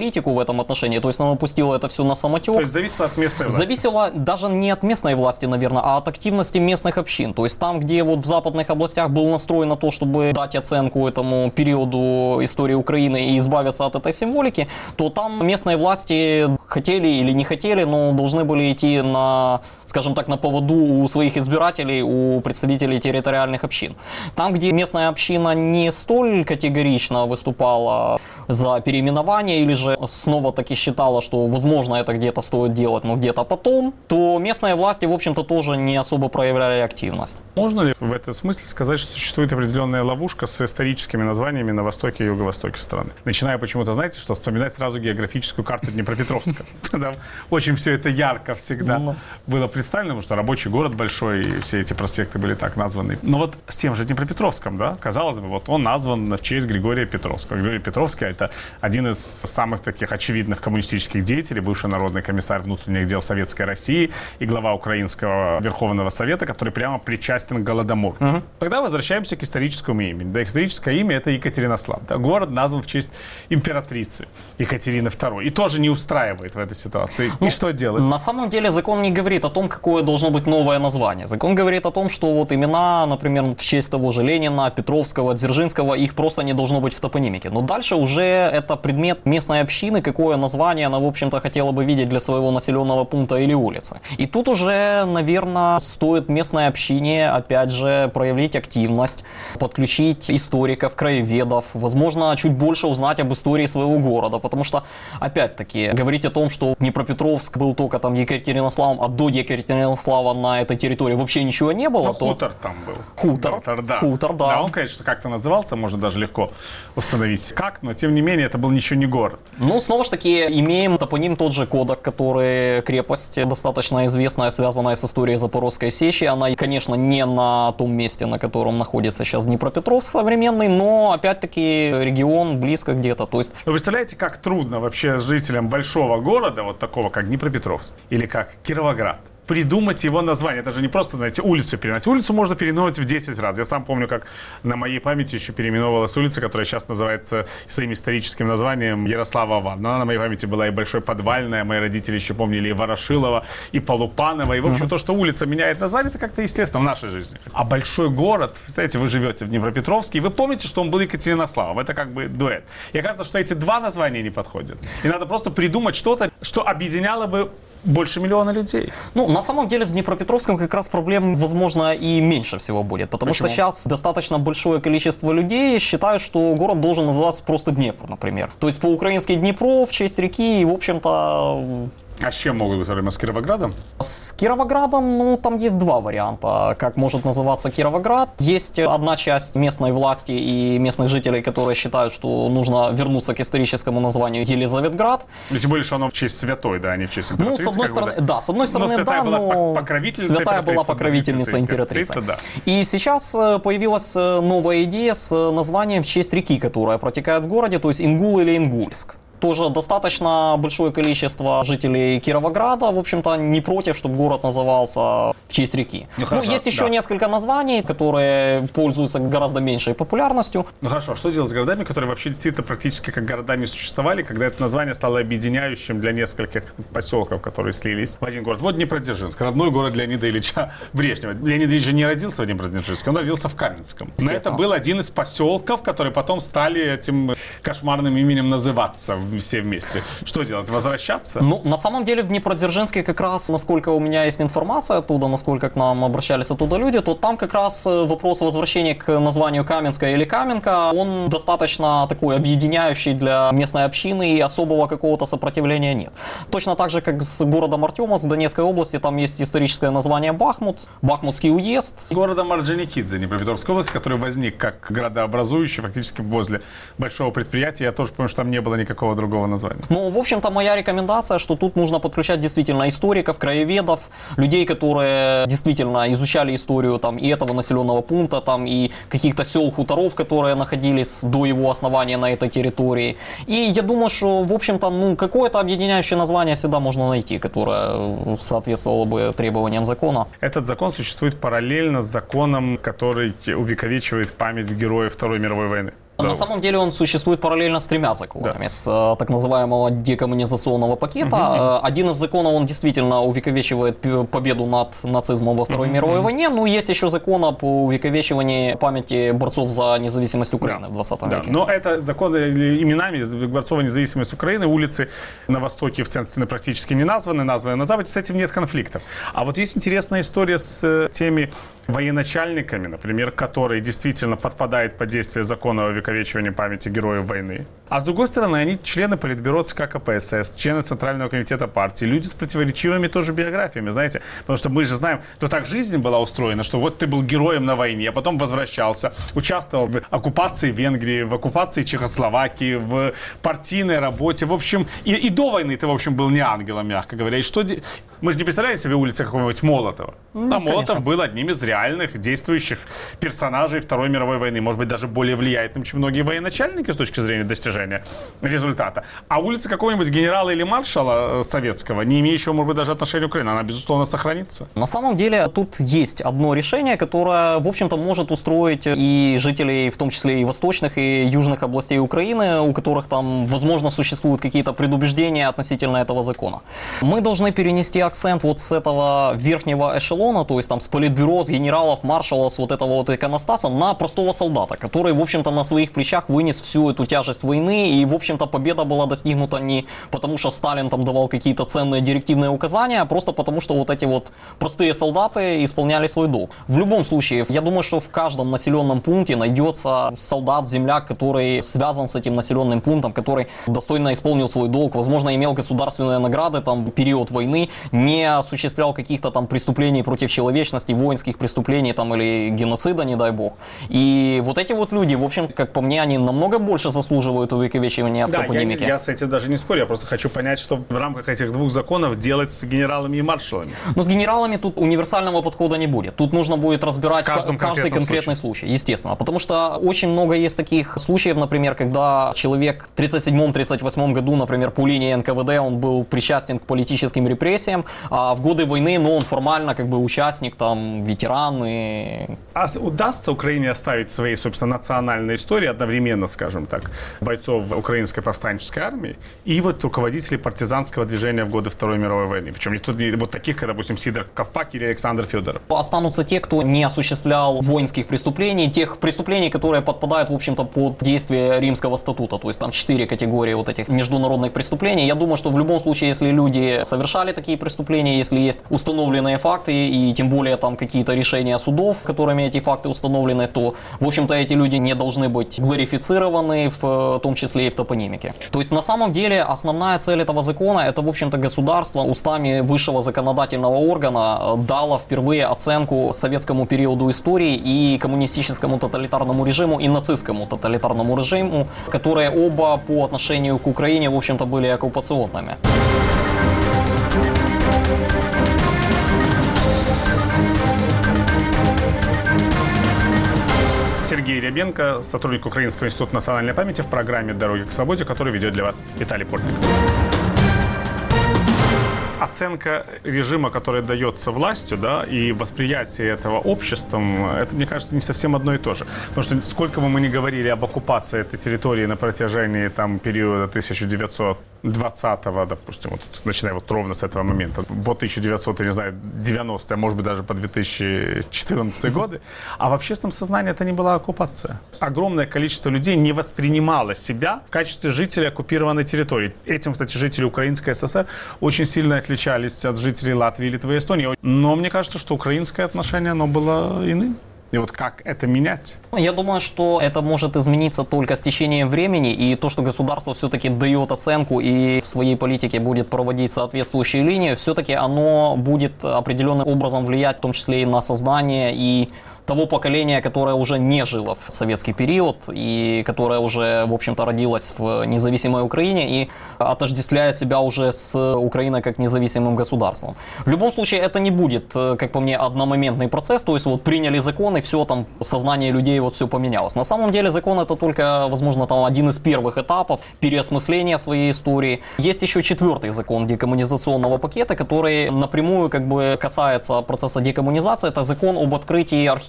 политику в этом отношении, то есть она пустила это все на самотек. То есть зависело от местной власти? Зависело даже не от местной власти, наверное, а от активности местных общин. То есть там, где вот в западных областях был настрой на то, чтобы дать оценку этому периоду истории Украины и избавиться от этой символики, то там местные власти хотели или не хотели, но должны были идти на, скажем так, на поводу у своих избирателей, у представителей территориальных общин. Там, где местная община не столь категорично выступала за переименование или же снова-таки считала, что возможно это где-то стоит делать, но где-то потом, то местные власти, в общем-то, тоже не особо проявляли активность. Можно ли в этом смысле сказать, что существует определенная ловушка с историческими названиями на востоке и юго-востоке страны? Начиная почему-то, знаете, что вспоминать сразу географическую карту Днепропетровска. Там очень все это ярко всегда было представлено, потому что рабочий город большой, и все эти проспекты были так названы. Но вот с тем же Днепропетровском, да, казалось бы, вот он назван в честь Григория Петровского. Григорий Петровский — это один из самых таких очевидных коммунистических деятелей, бывший народный комиссар внутренних дел Советской России и глава Украинского Верховного Совета, который прямо причастен к Голодомору. Тогда возвращаемся к историческому имени. Да, историческое имя — это Екатеринослав. Да, город назван в честь императрицы Екатерины II. И тоже не устраивает в этой ситуации. И что делать? На самом деле закон не говорит о том, какое должно быть новое название. Закон говорит о том, что вот имена, например, в честь того же Ленина, Петровского, Дзержинского, их просто не должно быть в топонимике. Но дальше уже это предмет местной общины, какое название она, в общем-то, хотела бы видеть для своего населенного пункта или улицы. И тут уже, наверное, стоит местной общине, опять же, проявить активность, подключить историков, краеведов, возможно, чуть больше узнать об истории своего города, потому что, опять-таки, говорить о том, что Днепропетровск был только там Екатеринославом, а до Екатеринослава на этой территории вообще ничего не было. Но хутор там был. Хутор, да. Хутор, да. Да, он, конечно, как-то назывался, можно даже легко установить как, но тем не менее это был ничего не город. Ну, снова же таки, имеем топоним тот же Кодак, который крепость достаточно известная, связанная с историей Запорожской Сечи. Она, конечно, не на том месте, на котором находится сейчас Днепропетровск современный, но, опять-таки, регион близко где-то. То есть... Вы представляете, как трудно вообще жителям большого города, вот такого, как Днепропетровск, или как Кировоград, придумать его название. Это же не просто, знаете, улицу переименовать. Улицу можно переименовать в 10 раз. Я сам помню, как на моей памяти еще переименовалась улица, которая сейчас называется своим историческим названием Ярослава Ван. Но она на моей памяти была и Большой Подвальная, мои родители еще помнили и Ворошилова, и Полупанова. И, в общем, то, что улица меняет название, это как-то естественно в нашей жизни. А большой город, знаете, вы живете в Днепропетровске, и вы помните, что он был Екатеринославом. Это как бы дуэт. И оказывается, что эти два названия не подходят. И надо просто придумать что-то, что объединяло бы больше миллиона людей. Ну, на самом деле с Днепропетровском как раз проблем, возможно, и меньше всего будет. Потому что сейчас достаточно большое количество людей считают, что город должен называться просто Днепр, например. То есть по-украински Днепро в честь реки, и, в общем-то... А с чем могут быть проблемы? С Кировоградом? С Кировоградом, ну, там есть два варианта, как может называться Кировоград. Есть одна часть местной власти и местных жителей, которые считают, что нужно вернуться к историческому названию Елизаветград. Ну, тем более, что оно в честь святой, да, а не в честь императрицы. Ну, с одной стороны, да, с одной стороны, святая да, была но покровительница была покровительница императрицы. Да. И сейчас появилась новая идея с названием в честь реки, которая протекает в городе, то есть Ингул или Ингульск. Тоже достаточно большое количество жителей Кировограда, в общем-то, не против, чтобы город назывался в честь реки. Ну, хорошо, есть еще несколько названий, которые пользуются гораздо меньшей популярностью. Ну хорошо, что делать с городами, которые вообще действительно практически как города не существовали, когда это название стало объединяющим для нескольких поселков, которые слились в один город? Вот Днепродзержинск, родной город Леонида Ильича Брежнева. Леонид Ильич же не родился в Днепродзержинске, он родился в Каменском. Но это был один из поселков, которые потом стали этим кошмарным именем называться все вместе. Что делать? Возвращаться? Ну, на самом деле в Днепродзержинске как раз, насколько у меня есть информация оттуда, насколько к нам обращались оттуда люди, то там как раз вопрос возвращения к названию Каменская или Каменка, он достаточно такой объединяющий для местной общины, и особого какого-то сопротивления нет. Точно так же, как с городом Артемовск в Донецкой области, там есть историческое название Бахмут, Бахмутский уезд. Городом Орджоникидзе, Днепропетровской области, который возник как градообразующий фактически возле большого предприятия. Я тоже помню, что там не было никакого другого названия. Ну, в общем-то, моя рекомендация, что тут нужно подключать действительно историков, краеведов, людей, которые действительно изучали историю там и этого населенного пункта, там и каких-то сел, хуторов, которые находились до его основания на этой территории. И я думаю, что, в общем-то, ну, какое-то объединяющее название всегда можно найти, которое соответствовало бы требованиям закона. Этот закон существует параллельно с законом, который увековечивает память героев Второй мировой войны. На самом деле он существует параллельно с 3 законами. Да. С так называемого декоммунизационного пакета. Один из законов, он действительно увековечивает победу над нацизмом во Второй мировой войне. Но есть еще закон об увековечивании памяти борцов за независимость Украины в 20 веке. Но это законы именами борцов за независимость Украины. Улицы на востоке, в центре практически не названы на западе. С этим нет конфликтов. А вот есть интересная история с теми военачальниками, например, которые действительно подпадают под действие закона о увековечивании памяти героев войны. А с другой стороны, они члены Политбюро ЦК КПСС, члены Центрального комитета партии, люди с противоречивыми тоже биографиями, знаете. Потому что мы же знаем, что так жизнь была устроена, что вот ты был героем на войне, а потом возвращался, участвовал в оккупации Венгрии, в оккупации Чехословакии, в партийной работе. В общем, и до войны ты, в общем, был не ангелом, мягко говоря. И что... Мы же не представляли себе улицы какого-нибудь Молотова. А Молотов был одним из реальных действующих персонажей Второй мировой войны. Может быть, даже более влиятельным, чем многие военачальники с точки зрения достижения результата. А улица какого-нибудь генерала или маршала советского, не имеющего, может быть, даже отношения к Украине, она, безусловно, сохранится. На самом деле, тут есть одно решение, которое, в общем-то, может устроить и жителей, в том числе и восточных, и южных областей Украины, у которых там, возможно, существуют какие-то предубеждения относительно этого закона. Мы должны перенести акцент вот с этого верхнего эшелона, то есть там с политбюро, с генералов, маршалов, с вот этого вот иконостаса на простого солдата, который, в общем-то, на своих плечах вынес всю эту тяжесть войны, и, в общем-то, победа была достигнута не потому, что Сталин там давал какие-то ценные директивные указания, а просто потому, что вот эти вот простые солдаты исполняли свой долг. В любом случае, я думаю, что в каждом населенном пункте найдется солдат, земляк, который связан с этим населенным пунктом, который достойно исполнил свой долг, возможно, имел государственные награды, там, в период войны, не осуществлял каких-то там преступлений против человечности, воинских преступлений там или геноцида, не дай бог. И вот эти вот люди, в общем, как по мне, они намного больше заслуживают увековечивания в топонимике. Я с этим даже не спорю, я просто хочу понять, что в рамках этих 2 законов делать с генералами и маршалами. Но с генералами тут универсального подхода не будет. Тут нужно будет разбирать каждый конкретный случай, естественно. Потому что очень много есть таких случаев, например, когда человек в 1937-1938 году, например, по линии НКВД, он был причастен к политическим репрессиям, а в годы войны, он формально как бы участник, там, ветеран. А удастся Украине оставить своей, собственно, национальной истории одновременно, скажем так, бойцов украинской повстанческой армии и вот руководителей партизанского движения в годы Второй мировой войны? Причем не вот таких, как, допустим, Сидор Ковпак или Александр Федоров. Останутся те, кто не осуществлял воинских преступлений, тех преступлений, которые подпадают, в общем-то, под действие Римского статута. То есть там 4 категории вот этих международных преступлений. Я думаю, что в любом случае, если люди совершали такие преступления, если есть установленные факты и тем более там какие-то решения судов, которыми эти факты установлены, то, в общем-то, эти люди не должны быть глорифицированы, в том числе и в топонимике. То есть, на самом деле, основная цель этого закона, это, в общем-то, государство устами высшего законодательного органа дало впервые оценку советскому периоду истории и коммунистическому тоталитарному режиму, и нацистскому тоталитарному режиму, которые оба по отношению к Украине, в общем-то, были оккупационными. Сергей Рябенко, сотрудник Украинского института национальной памяти в программе «Дороги к свободе», который ведет для вас Виталий Портник. Оценка режима, который дается властью, да, и восприятие этого обществом, это, мне кажется, не совсем одно и то же. Потому что сколько бы мы ни говорили об оккупации этой территории на протяжении там, периода 1920-го, допустим, вот, начиная вот ровно с этого момента, по 1990, а может быть даже по 2014 годы, а в общественном сознании это не была оккупация. Огромное количество людей не воспринимало себя в качестве жителей оккупированной территории. Этим, кстати, жители Украинской ССР очень сильно отличались от жителей Латвии, Литвы и Эстонии. Но мне кажется, что украинское отношение, оно было иным. И вот как это менять? Я думаю, что это может измениться только с течением времени, и то, что государство все-таки дает оценку и в своей политике будет проводить соответствующие линии, все-таки оно будет определенным образом влиять, в том числе и на сознание и того поколения, которое уже не жило в советский период и которое уже, в общем-то, родилось в независимой Украине и отождествляет себя уже с Украиной как независимым государством. В любом случае, это не будет, как по мне, одномоментный процесс, то есть вот приняли закон и все, там, сознание людей, вот все поменялось. На самом деле закон это только, возможно, там один из первых этапов переосмысления своей истории. Есть еще 4-й закон декоммунизационного пакета, который напрямую как бы касается процесса декоммунизации. Это закон об открытии архива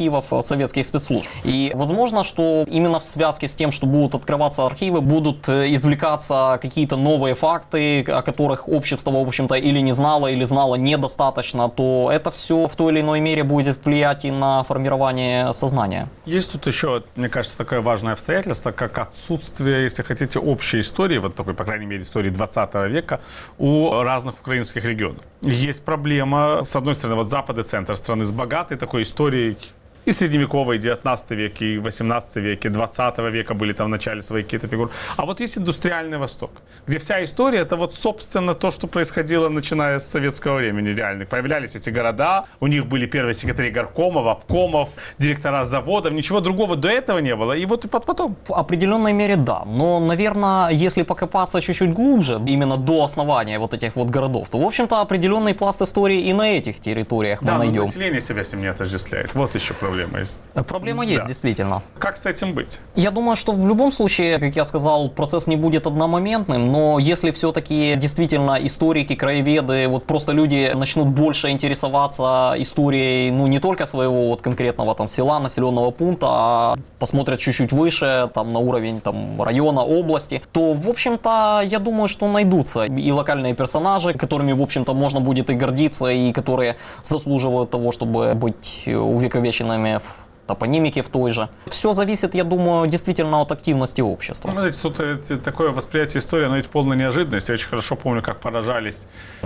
архивов советских спецслужб. И возможно, что именно в связке с тем, что будут открываться архивы, будут извлекаться какие-то новые факты, о которых общество, в общем-то, или не знало, или знало недостаточно, то это все в той или иной мере будет влиять и на формирование сознания. Есть тут еще, мне кажется, такое важное обстоятельство, как отсутствие, если хотите, общей истории, вот такой, по крайней мере, истории 20 века у разных украинских регионов. Есть проблема, с одной стороны, вот запад и центр страны с богатой такой историей, и средневековой, и 19 век, и 18 век, и 20 века были там в начале свои какие-то фигуры. А вот есть индустриальный Восток, где вся история, это вот, собственно, то, что происходило, начиная с советского времени, реально. Появлялись эти города, у них были первые секретари горкомов, обкомов, директора заводов, ничего другого до этого не было, и вот и потом. В определенной мере да, но, наверное, если покопаться чуть-чуть глубже, именно до основания вот этих вот городов, то, в общем-то, определенный пласт истории и на этих территориях мы найдем. Да, но население себя с ним не отождествляет, вот еще проблема есть. Проблема есть, действительно. Как с этим быть? Я думаю, что в любом случае, как я сказал, процесс не будет одномоментным, но если все-таки действительно историки, краеведы, вот просто люди начнут больше интересоваться историей, ну, не только своего вот конкретного там села, населенного пункта, а посмотрят чуть-чуть выше, там, на уровень там района, области, то, в общем-то, я думаю, что найдутся и локальные персонажи, которыми, в общем-то, можно будет и гордиться, и которые заслуживают того, чтобы быть увековеченными в топонимике в той же. Все зависит, я думаю, действительно от активности общества. Ну, знаете, тут такое восприятие истории, оно ведь полная неожиданность. Я очень хорошо помню, как поражались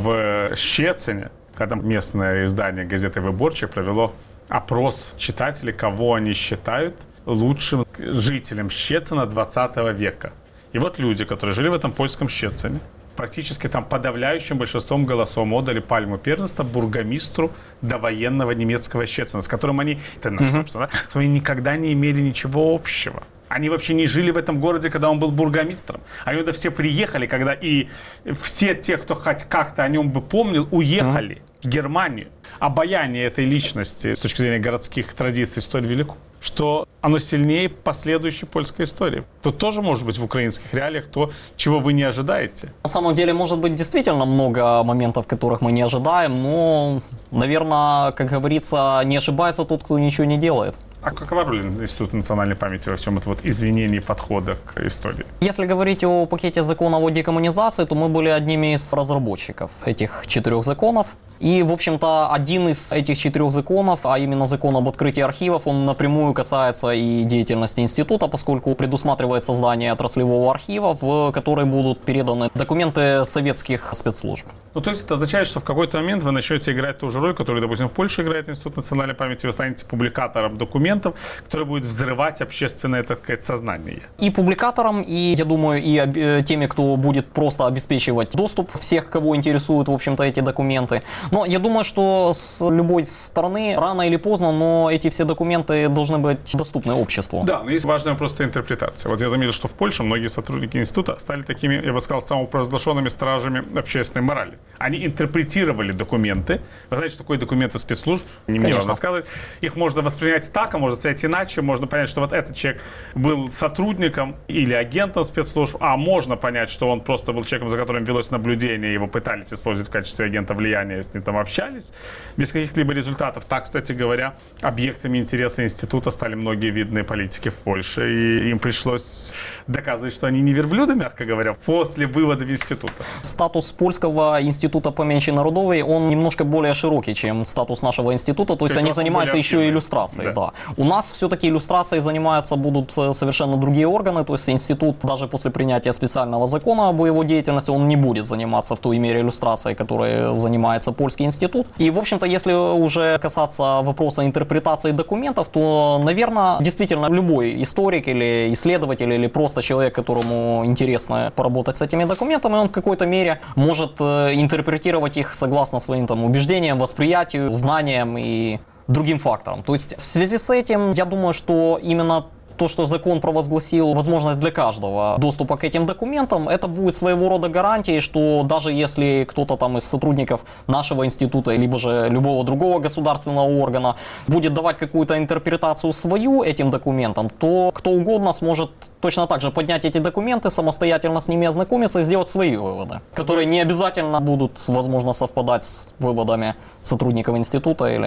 в Щецине, когда местное издание газеты «Выборчик» провело опрос читателей, кого они считают лучшим жителем Щецина 20 века. И вот люди, которые жили в этом польском Щецине, практически там подавляющим большинством голосов отдали пальму первенства бургомистру довоенного немецкого Щецина, с которым они, собственно, они никогда не имели ничего общего. Они вообще не жили в этом городе, когда он был бургомистром. Они туда все приехали, когда и все те, кто хоть как-то о нем бы помнил, уехали в Германию. Обаяние этой личности с точки зрения городских традиций столь велико, что оно сильнее последующей польской истории. Тут тоже может быть в украинских реалиях то, чего вы не ожидаете. На самом деле, может быть, действительно много моментов, которых мы не ожидаем, но, наверное, как говорится, не ошибается тот, кто ничего не делает. А какова роль Института национальной памяти во всем этом вот извинении подхода к истории? Если говорить о пакете законов о декоммунизации, то мы были одними из разработчиков этих 4 законов. И, в общем-то, один из этих 4 законов, а именно закон об открытии архивов, он напрямую касается и деятельности института, поскольку предусматривает создание отраслевого архива, в который будут переданы документы советских спецслужб. Ну, то есть это означает, что в какой-то момент вы начнете играть ту же роль, которую, допустим, в Польше играет Институт национальной памяти, вы станете публикатором документов, который будет взрывать общественное, так сказать, сознание. И публикатором, и, я думаю, и теми, кто будет просто обеспечивать доступ всех, кого интересуют, в общем-то, эти документы. Но я думаю, что с любой стороны, рано или поздно, но эти все документы должны быть доступны обществу. Да, но есть важная просто интерпретация. Вот я заметил, что в Польше многие сотрудники института стали такими, я бы сказал, самопровозглашенными стражами общественной морали. Они интерпретировали документы. Вы знаете, что такое документы спецслужб? Не мне вам рассказывать. Их можно воспринять так, а можно воспринять иначе. Можно понять, что вот этот человек был сотрудником или агентом спецслужб, а можно понять, что он просто был человеком, за которым велось наблюдение, его пытались использовать в качестве агента влияния, с ним там общались, без каких-либо результатов. Так, кстати говоря, объектами интереса института стали многие видные политики в Польше, и им пришлось доказывать, что они не верблюды, мягко говоря, после вывода в института. Статус польского института поменьше народовый, он немножко более широкий, чем статус нашего института, то есть они занимаются еще и иллюстрацией. Да. У нас все-таки иллюстрацией занимаются будут совершенно другие органы, то есть институт даже после принятия специального закона об его деятельности, он не будет заниматься в той мере иллюстрацией, которой занимается польский институт. И, в общем-то, если уже касаться вопроса интерпретации документов, то, наверное, действительно любой историк или исследователь, или просто человек, которому интересно поработать с этими документами, он в какой-то мере может интерпретировать их согласно своим там убеждениям, восприятию, знаниям и другим факторам. То есть в связи с этим, я думаю, что именно то, что закон провозгласил возможность для каждого доступа к этим документам, это будет своего рода гарантией, что даже если кто-то там из сотрудников нашего института, либо же любого другого государственного органа будет давать какую-то интерпретацию свою этим документам, то кто угодно сможет точно так же поднять эти документы, самостоятельно с ними ознакомиться и сделать свои выводы, которые не обязательно будут, возможно, совпадать с выводами сотрудников института или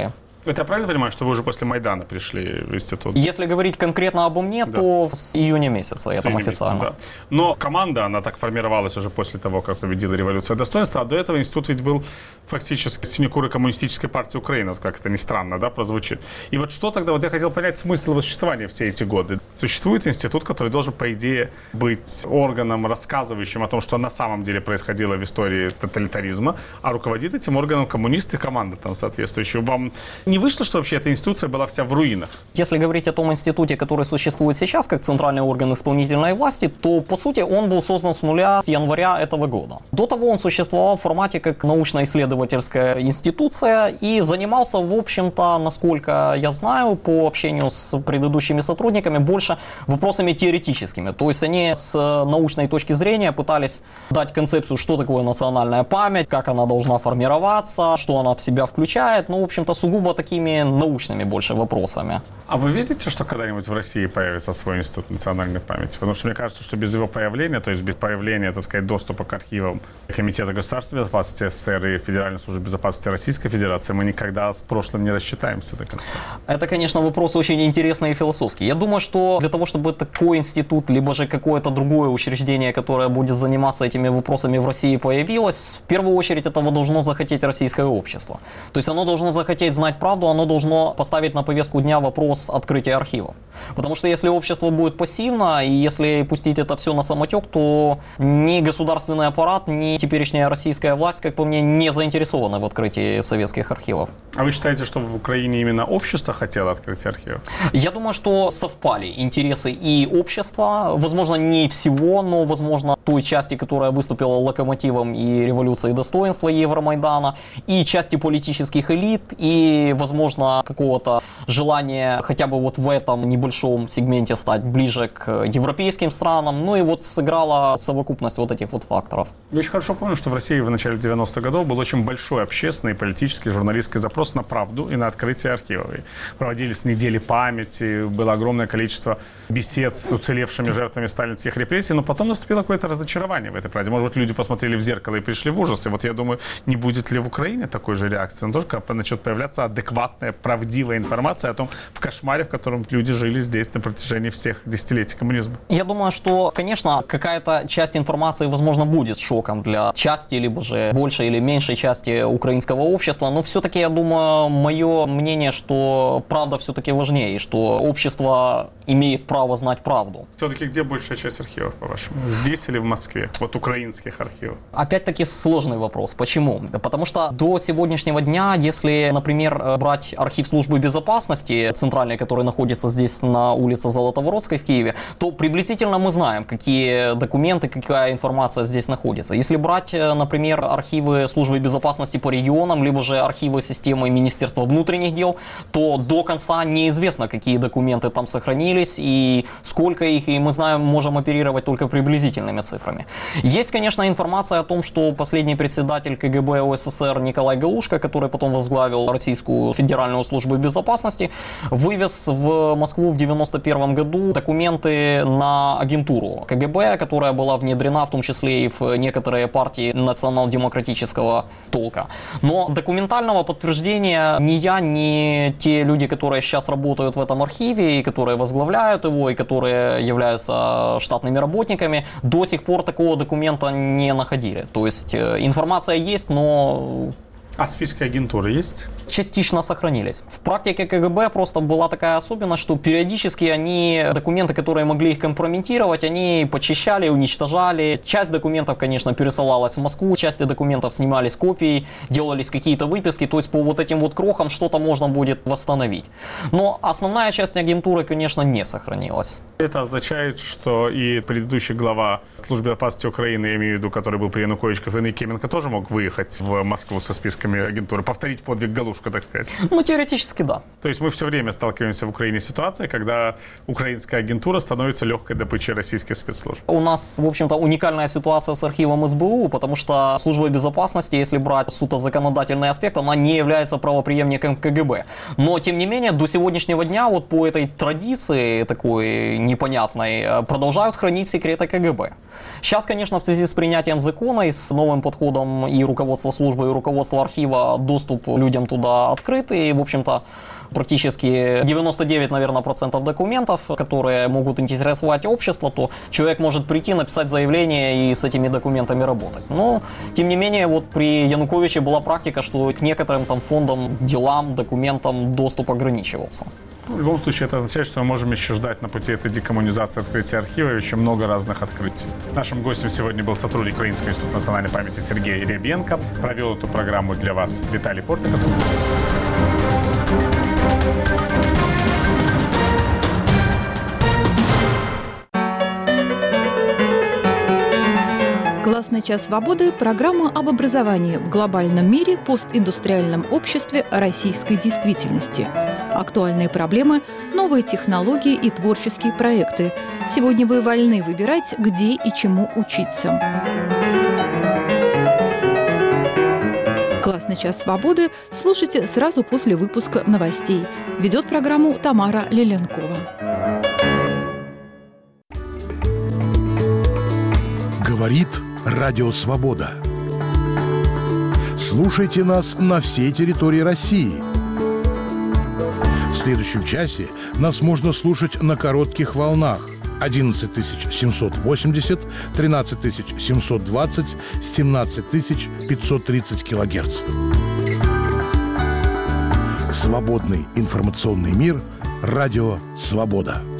Это я правильно понимаю, что вы уже после Майдана пришли в институт? Если говорить конкретно обо мне, то с июня месяца, я там официально. Да. Но команда, она так формировалась уже после того, как победила революция достоинства, а до этого институт ведь был фактически синекурой коммунистической партии Украины, вот как это ни странно, да, прозвучит. И вот что тогда, вот я хотел понять смысл его существования все эти годы. Существует институт, который должен, по идее, быть органом, рассказывающим о том, что на самом деле происходило в истории тоталитаризма, а руководит этим органом коммунист и команда там соответствующая. Вам не вышло, что вообще эта институция была вся в руинах? Если говорить о том институте, который существует сейчас, как центральный орган исполнительной власти, то, по сути, он был создан с нуля с января этого года. До того он существовал в формате как научно-исследовательская институция и занимался, в общем-то, насколько я знаю, по общению с предыдущими сотрудниками, больше вопросами теоретическими. То есть они с научной точки зрения пытались дать концепцию, что такое национальная память, как она должна формироваться, что она в себя включает, ну, в общем-то, сугубо такими научными больше вопросами. А вы верите, что когда-нибудь в России появится свой институт национальной памяти? Потому что мне кажется, что без его появления, то есть без появления, так сказать, доступа к архивам Комитета государственной безопасности СССР и Федеральной службы безопасности Российской Федерации, мы никогда с прошлым не рассчитаемся до конца. Это, конечно, вопрос очень интересный и философский. Я думаю, что для того, чтобы такой институт, либо же какое-то другое учреждение, которое будет заниматься этими вопросами в России, появилось, в первую очередь этого должно захотеть российское общество. То есть оно должно захотеть знать правду, оно должно поставить на повестку дня вопрос открытия архивов. Потому что если общество будет пассивно, и если пустить это все на самотек, то ни государственный аппарат, ни теперешняя российская власть, как по мне, не заинтересованы в открытии советских архивов. А вы считаете, что в Украине именно общество хотело открытия архивов? Я думаю, что совпали интересы и общества, возможно, не всего, но, возможно, той части, которая выступила локомотивом и революции достоинства Евромайдана, и части политических элит, и, возможно, какого-то желания хотя бы вот в этом небольшом сегменте стать ближе к европейским странам, ну и вот сыграла совокупность вот этих вот факторов. Я очень хорошо помню, что в России в начале 90-х годов был очень большой общественный, политический, журналистский запрос на правду и на открытие архивов. И проводились недели памяти, было огромное количество бесед с уцелевшими жертвами сталинских репрессий, но потом наступило какое-то разочарование в этой правде. Может быть, люди посмотрели в зеркало и пришли в ужас. И вот я думаю, не будет ли в Украине такой же реакции? Но тоже когда начнет появляться адекватная, правдивая информация о том, в кошмаре, в котором люди жили здесь на протяжении всех десятилетий коммунизма. Я думаю, что, конечно, какая-то часть информации, возможно, будет шоком для части, либо же большей или меньшей части украинского общества, но все-таки, я думаю, мое мнение, что правда все-таки важнее, и что общество имеет право знать правду. Все-таки где большая часть архивов, по-вашему? Здесь или в Москве? Вот украинских архивов. Опять-таки сложный вопрос. Почему? Потому что до сегодняшнего дня, если, например, брать архив службы безопасности центральной, который находится здесь на улице Золотоворотской в Киеве, то приблизительно мы знаем, какие документы, какая информация здесь находится. Если брать, например, архивы службы безопасности по регионам, либо же архивы системы Министерства внутренних дел, то до конца неизвестно, какие документы там сохранились и сколько их, и мы знаем, можем оперировать только приблизительными цифрами. Есть, конечно, информация о том, что последний председатель КГБ УССР Николай Галушко, который потом возглавил Российскую Федеральную службу безопасности, вывез в Москву в 1991 году документы на агентуру КГБ, которая была внедрена в том числе и в некоторые партии национал-демократического толка. Но документального подтверждения ни я, ни те люди, которые сейчас работают в этом архиве, и которые возглавляют его, и которые являются штатными работниками, до сих пор такого документа не находили. То есть информация есть, но... А списки агентуры есть? Частично сохранились. В практике КГБ просто была такая особенность, что периодически они документы, которые могли их компрометировать, они почищали, уничтожали. Часть документов, конечно, пересылалась в Москву, части документов снимались копии, делались какие-то выписки, то есть по вот этим вот крохам что-то можно будет восстановить. Но основная часть агентуры, конечно, не сохранилась. Это означает, что и предыдущий глава службы безопасности Украины, я имею в виду, который был при Януковиче, Иван Якименко, тоже мог выехать в Москву со списком агентуры, повторить подвиг Галушко, так сказать? Ну, теоретически, да. То есть мы все время сталкиваемся в Украине с ситуацией, когда украинская агентура становится легкой добычей российских спецслужб. У нас, в общем-то, уникальная ситуация с архивом СБУ, потому что служба безопасности, если брать суто законодательный аспект, она не является правопреемником КГБ. Но, тем не менее, до сегодняшнего дня вот по этой традиции такой непонятной продолжают хранить секреты КГБ. Сейчас, конечно, в связи с принятием закона и с новым подходом и руководства службы, и руководства архива, архива, доступ людям туда открыт, и, в общем-то, практически 99, наверное, процентов документов, которые могут интересовать общество, то человек может прийти, написать заявление и с этими документами работать. Но, тем не менее, вот при Януковиче была практика, что к некоторым там фондам, делам, документам доступ ограничивался. В любом случае, это означает, что мы можем еще ждать на пути этой декоммунизации, открытия архива еще много разных открытий. Нашим гостем сегодня был сотрудник Украинского института национальной памяти Сергей Рябенко. Провел эту программу для вас Виталий Портников. «Классный час свободы» – программа об образовании в глобальном мире, постиндустриальном обществе, российской действительности. Актуальные проблемы, новые технологии и творческие проекты. Сегодня вы вольны выбирать, где и чему учиться. «Классный час свободы» слушайте сразу после выпуска новостей. Ведет программу Тамара Лиленкова. Говорит Радио Свобода. Слушайте нас на всей территории России. В следующем часе нас можно слушать на коротких волнах 11 780, 13 720, 17 530 килогерц. Свободный информационный мир. Радио Свобода.